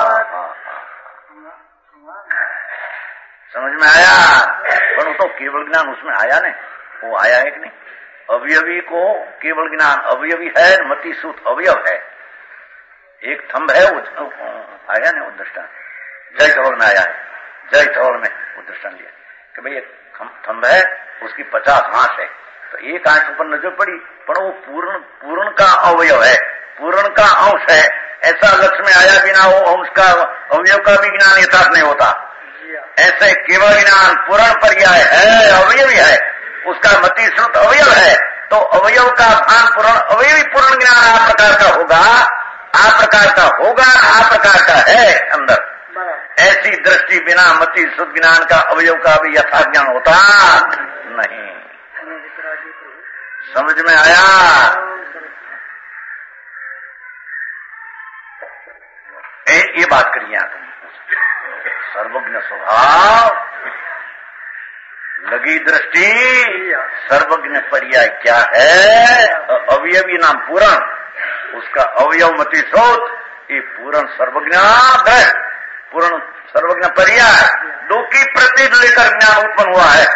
समझ में आया? पर तो केवल ज्ञान उसमें आया नहीं, वो आया है कि नहीं? अवयवी को केवल ज्ञान अवयवी है, मति सूत अवयव है, एक थंब है, वो आया नहीं, वो दृष्टान जय धौल में आया है, जय धौल में वो दृष्टान लिया कि भाई एक थंब है, उसकी 50 हाथ है, तो एक आंख ऊपर नजर पड़ी, पर वो पूर्ण का अवयव है, पूर्ण का अंश है, ऐसा लक्ष्य में आया बिना वो अंश का अवयव का भी ज्ञान यथार्थ नहीं होता। ऐसे केवल ज्ञान पूर्ण पर्याय है, अवयवी है, उसका मति श्रुत अवयव है, तो अवयव का भान पूर्ण अवयवी पूर्ण ज्ञान आ प्रकार का होगा, आ प्रकार का होगा, आ प्रकार का है अंदर। ऐसी दृष्टि बिना मति शुद्ध ज्ञान का अवयव का भी यथार्थ ज्ञान होता नहीं। समझ में आया? ये बात करिए आप, सर्वज्ञ स्वभाव, लगी दृष्टि, सर्वज्ञ पर्याय क्या है? अवयवी नाम पूर्ण, उसका अवयव मति सोच, ये पूर्ण सर्वज्ञ पूर्ण सर्वज्ञ पर्याय, दो की प्रतीत लेकर ज्ञान उत्पन्न हुआ है।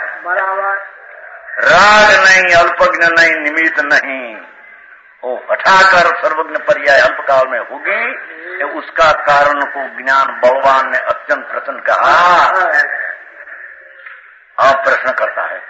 राग नहीं, अल्पज्ञ नहीं, निमित्त नहीं, वो हटाकर सर्वज्ञ पर्याय अल्पकाल में होगी, उसका कारण को ज्ञान बलवान ने अत्यंत प्रसन्न कहा। अब प्रश्न करता है,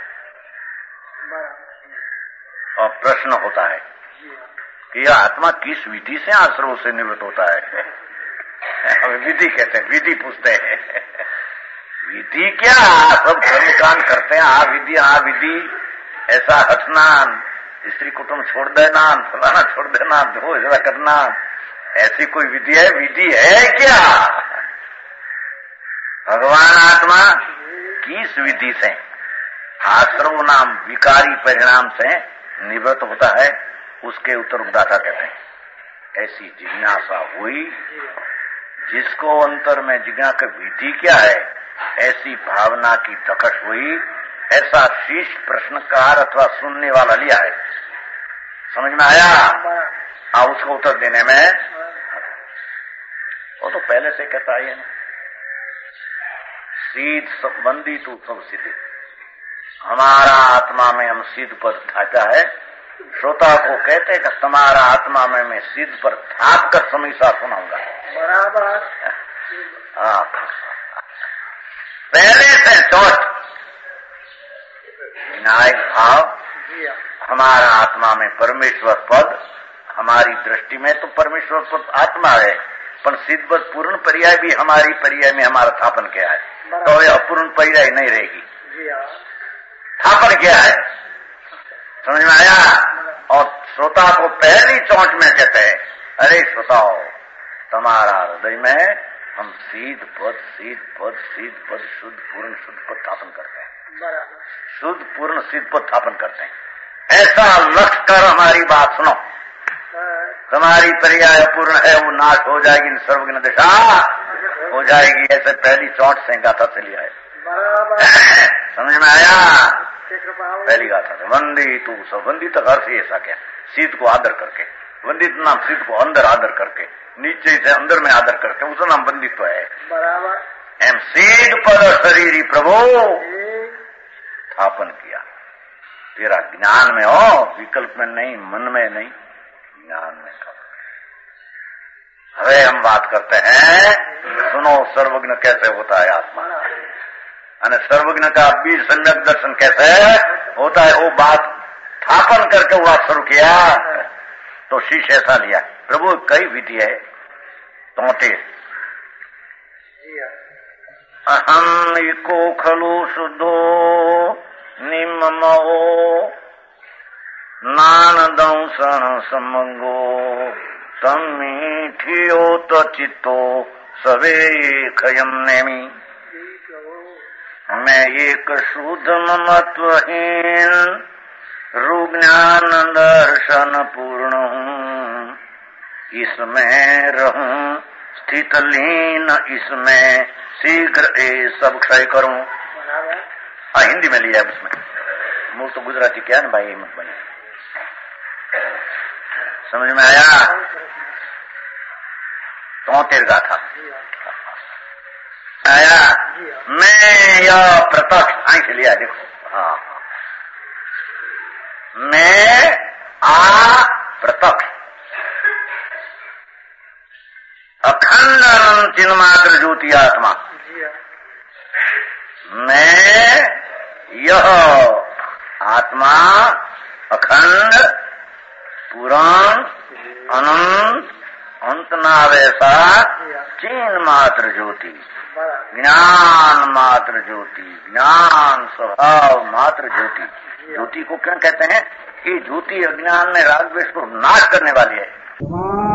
अब प्रश्न होता है कि यह आत्मा किस विधि से आश्रव से निवृत्त होता है? विधि कहते हैं, विधि पूछते हैं, विधि क्या? सब कर्मकांड करते हैं, आ विधि, ऐसा हटना, स्त्री कुटुंब छोड़ देना, फलाना छोड़ देना, वो ऐसा करना, ऐसी कोई विधि है? विधि है क्या? भगवान आत्मा किस विधि से आश्रव नाम विकारी परिणाम से निवृत्त होता है, उसके उत्तर उदाता कहते हैं। ऐसी जिज्ञासा हुई जिसको अंतर में जिज्ञासा की विधि क्या है, ऐसी भावना की प्रकट हुई, ऐसा शीश प्रश्नकार अथवा सुनने वाला लिया है। समझ में आया? उसको उत्तर देने में वो तो पहले से कहता है सीध संबंधी तो सब सिद्ध, हमारा आत्मा में हम सिद्ध पद ढांचा है, श्रोता को कहते कि तुम्हारा आत्मा में मैं सिद्ध पर थाप कर समीसा सुनाऊंगा। बराबर। पहले से चौथ विनायक भाव हमारा आत्मा में परमेश्वर पद, हमारी दृष्टि में तो परमेश्वर पद आत्मा है, पर सिद्ध पद पूर्ण पर्याय भी हमारी पर्याय में हमारा स्थापन किया है, तो यह पूर्ण पर्याय नहीं रहेगी। स्थापन किया है, समझ में आया। और श्रोता को पहली चोट में कहते हैं, अरे श्रोताओ तुम्हारा हृदय में हम सीध पद शुद्ध पूर्ण शुद्ध पद स्थापन करते हैं, शुद्ध पूर्ण सिद्ध पद स्थापन करते हैं। ऐसा लक्ष्य कर हमारी बात सुनो। तुम्हारी पर्याय पूर्ण है वो नाश हो जाएगी, सर्वज्ञ दिशा हो जाएगी। ऐसे पहली चोट से गाथा से लिया है, समझ में आया। पहली गाथा से वंदी तू सब, वंदित अर्थ ऐसा क्या, सीध को आदर करके, वंदित नाम सीध को अंदर आदर करके, नीचे से अंदर में आदर करके, उसका नाम वंदित्व है। एम सीध पद शरीरी प्रभु स्थापन किया। तेरा ज्ञान में हो, विकल्प में नहीं, मन में नहीं, ज्ञान में। अरे हम बात करते हैं, सुनो सर्वज्ञ कैसे होता है आत्मा, और सर्वज्ञ का बीज सम्यक दर्शन कैसे होता है, वो बात स्थापन करके वो शुरू किया। तो शीश ऐसा लिया, प्रभु कई विधि है तोते। अहम इको खलु शुद्धो निममो नानदंसन समंगो सम्मीठियो तो चित्तो सवे खयम नेमी। मैं एक शुद्ध ममत्वहीन रुज्ञान दर्शन पूर्ण हूँ, इसमें रहूं स्थित लीन, इसमें शीघ्र ये सब क्षय करूं। हिंदी में लिया उसमें, मूल तो गुजराती क्या ना भाई, मत बने, समझ में आया। तो तेर गाथा आया। मैं यह प्रत्यक्ष आई से लिया, देखो। हाँ, मैं प्रत्यक्ष अखंड अनंत चिन्मात्र ज्योति आत्मा, मैं यह आत्मा अखंड पुराण अनंत अंत ना वैसा चिन्ह मात्र ज्योति, ज्ञान मात्र ज्योति, ज्ञान स्वभाव मात्र ज्योति। ज्योति को क्यों कहते हैं? कि ज्योति अज्ञान में राग द्वेष को नाश करने वाली है।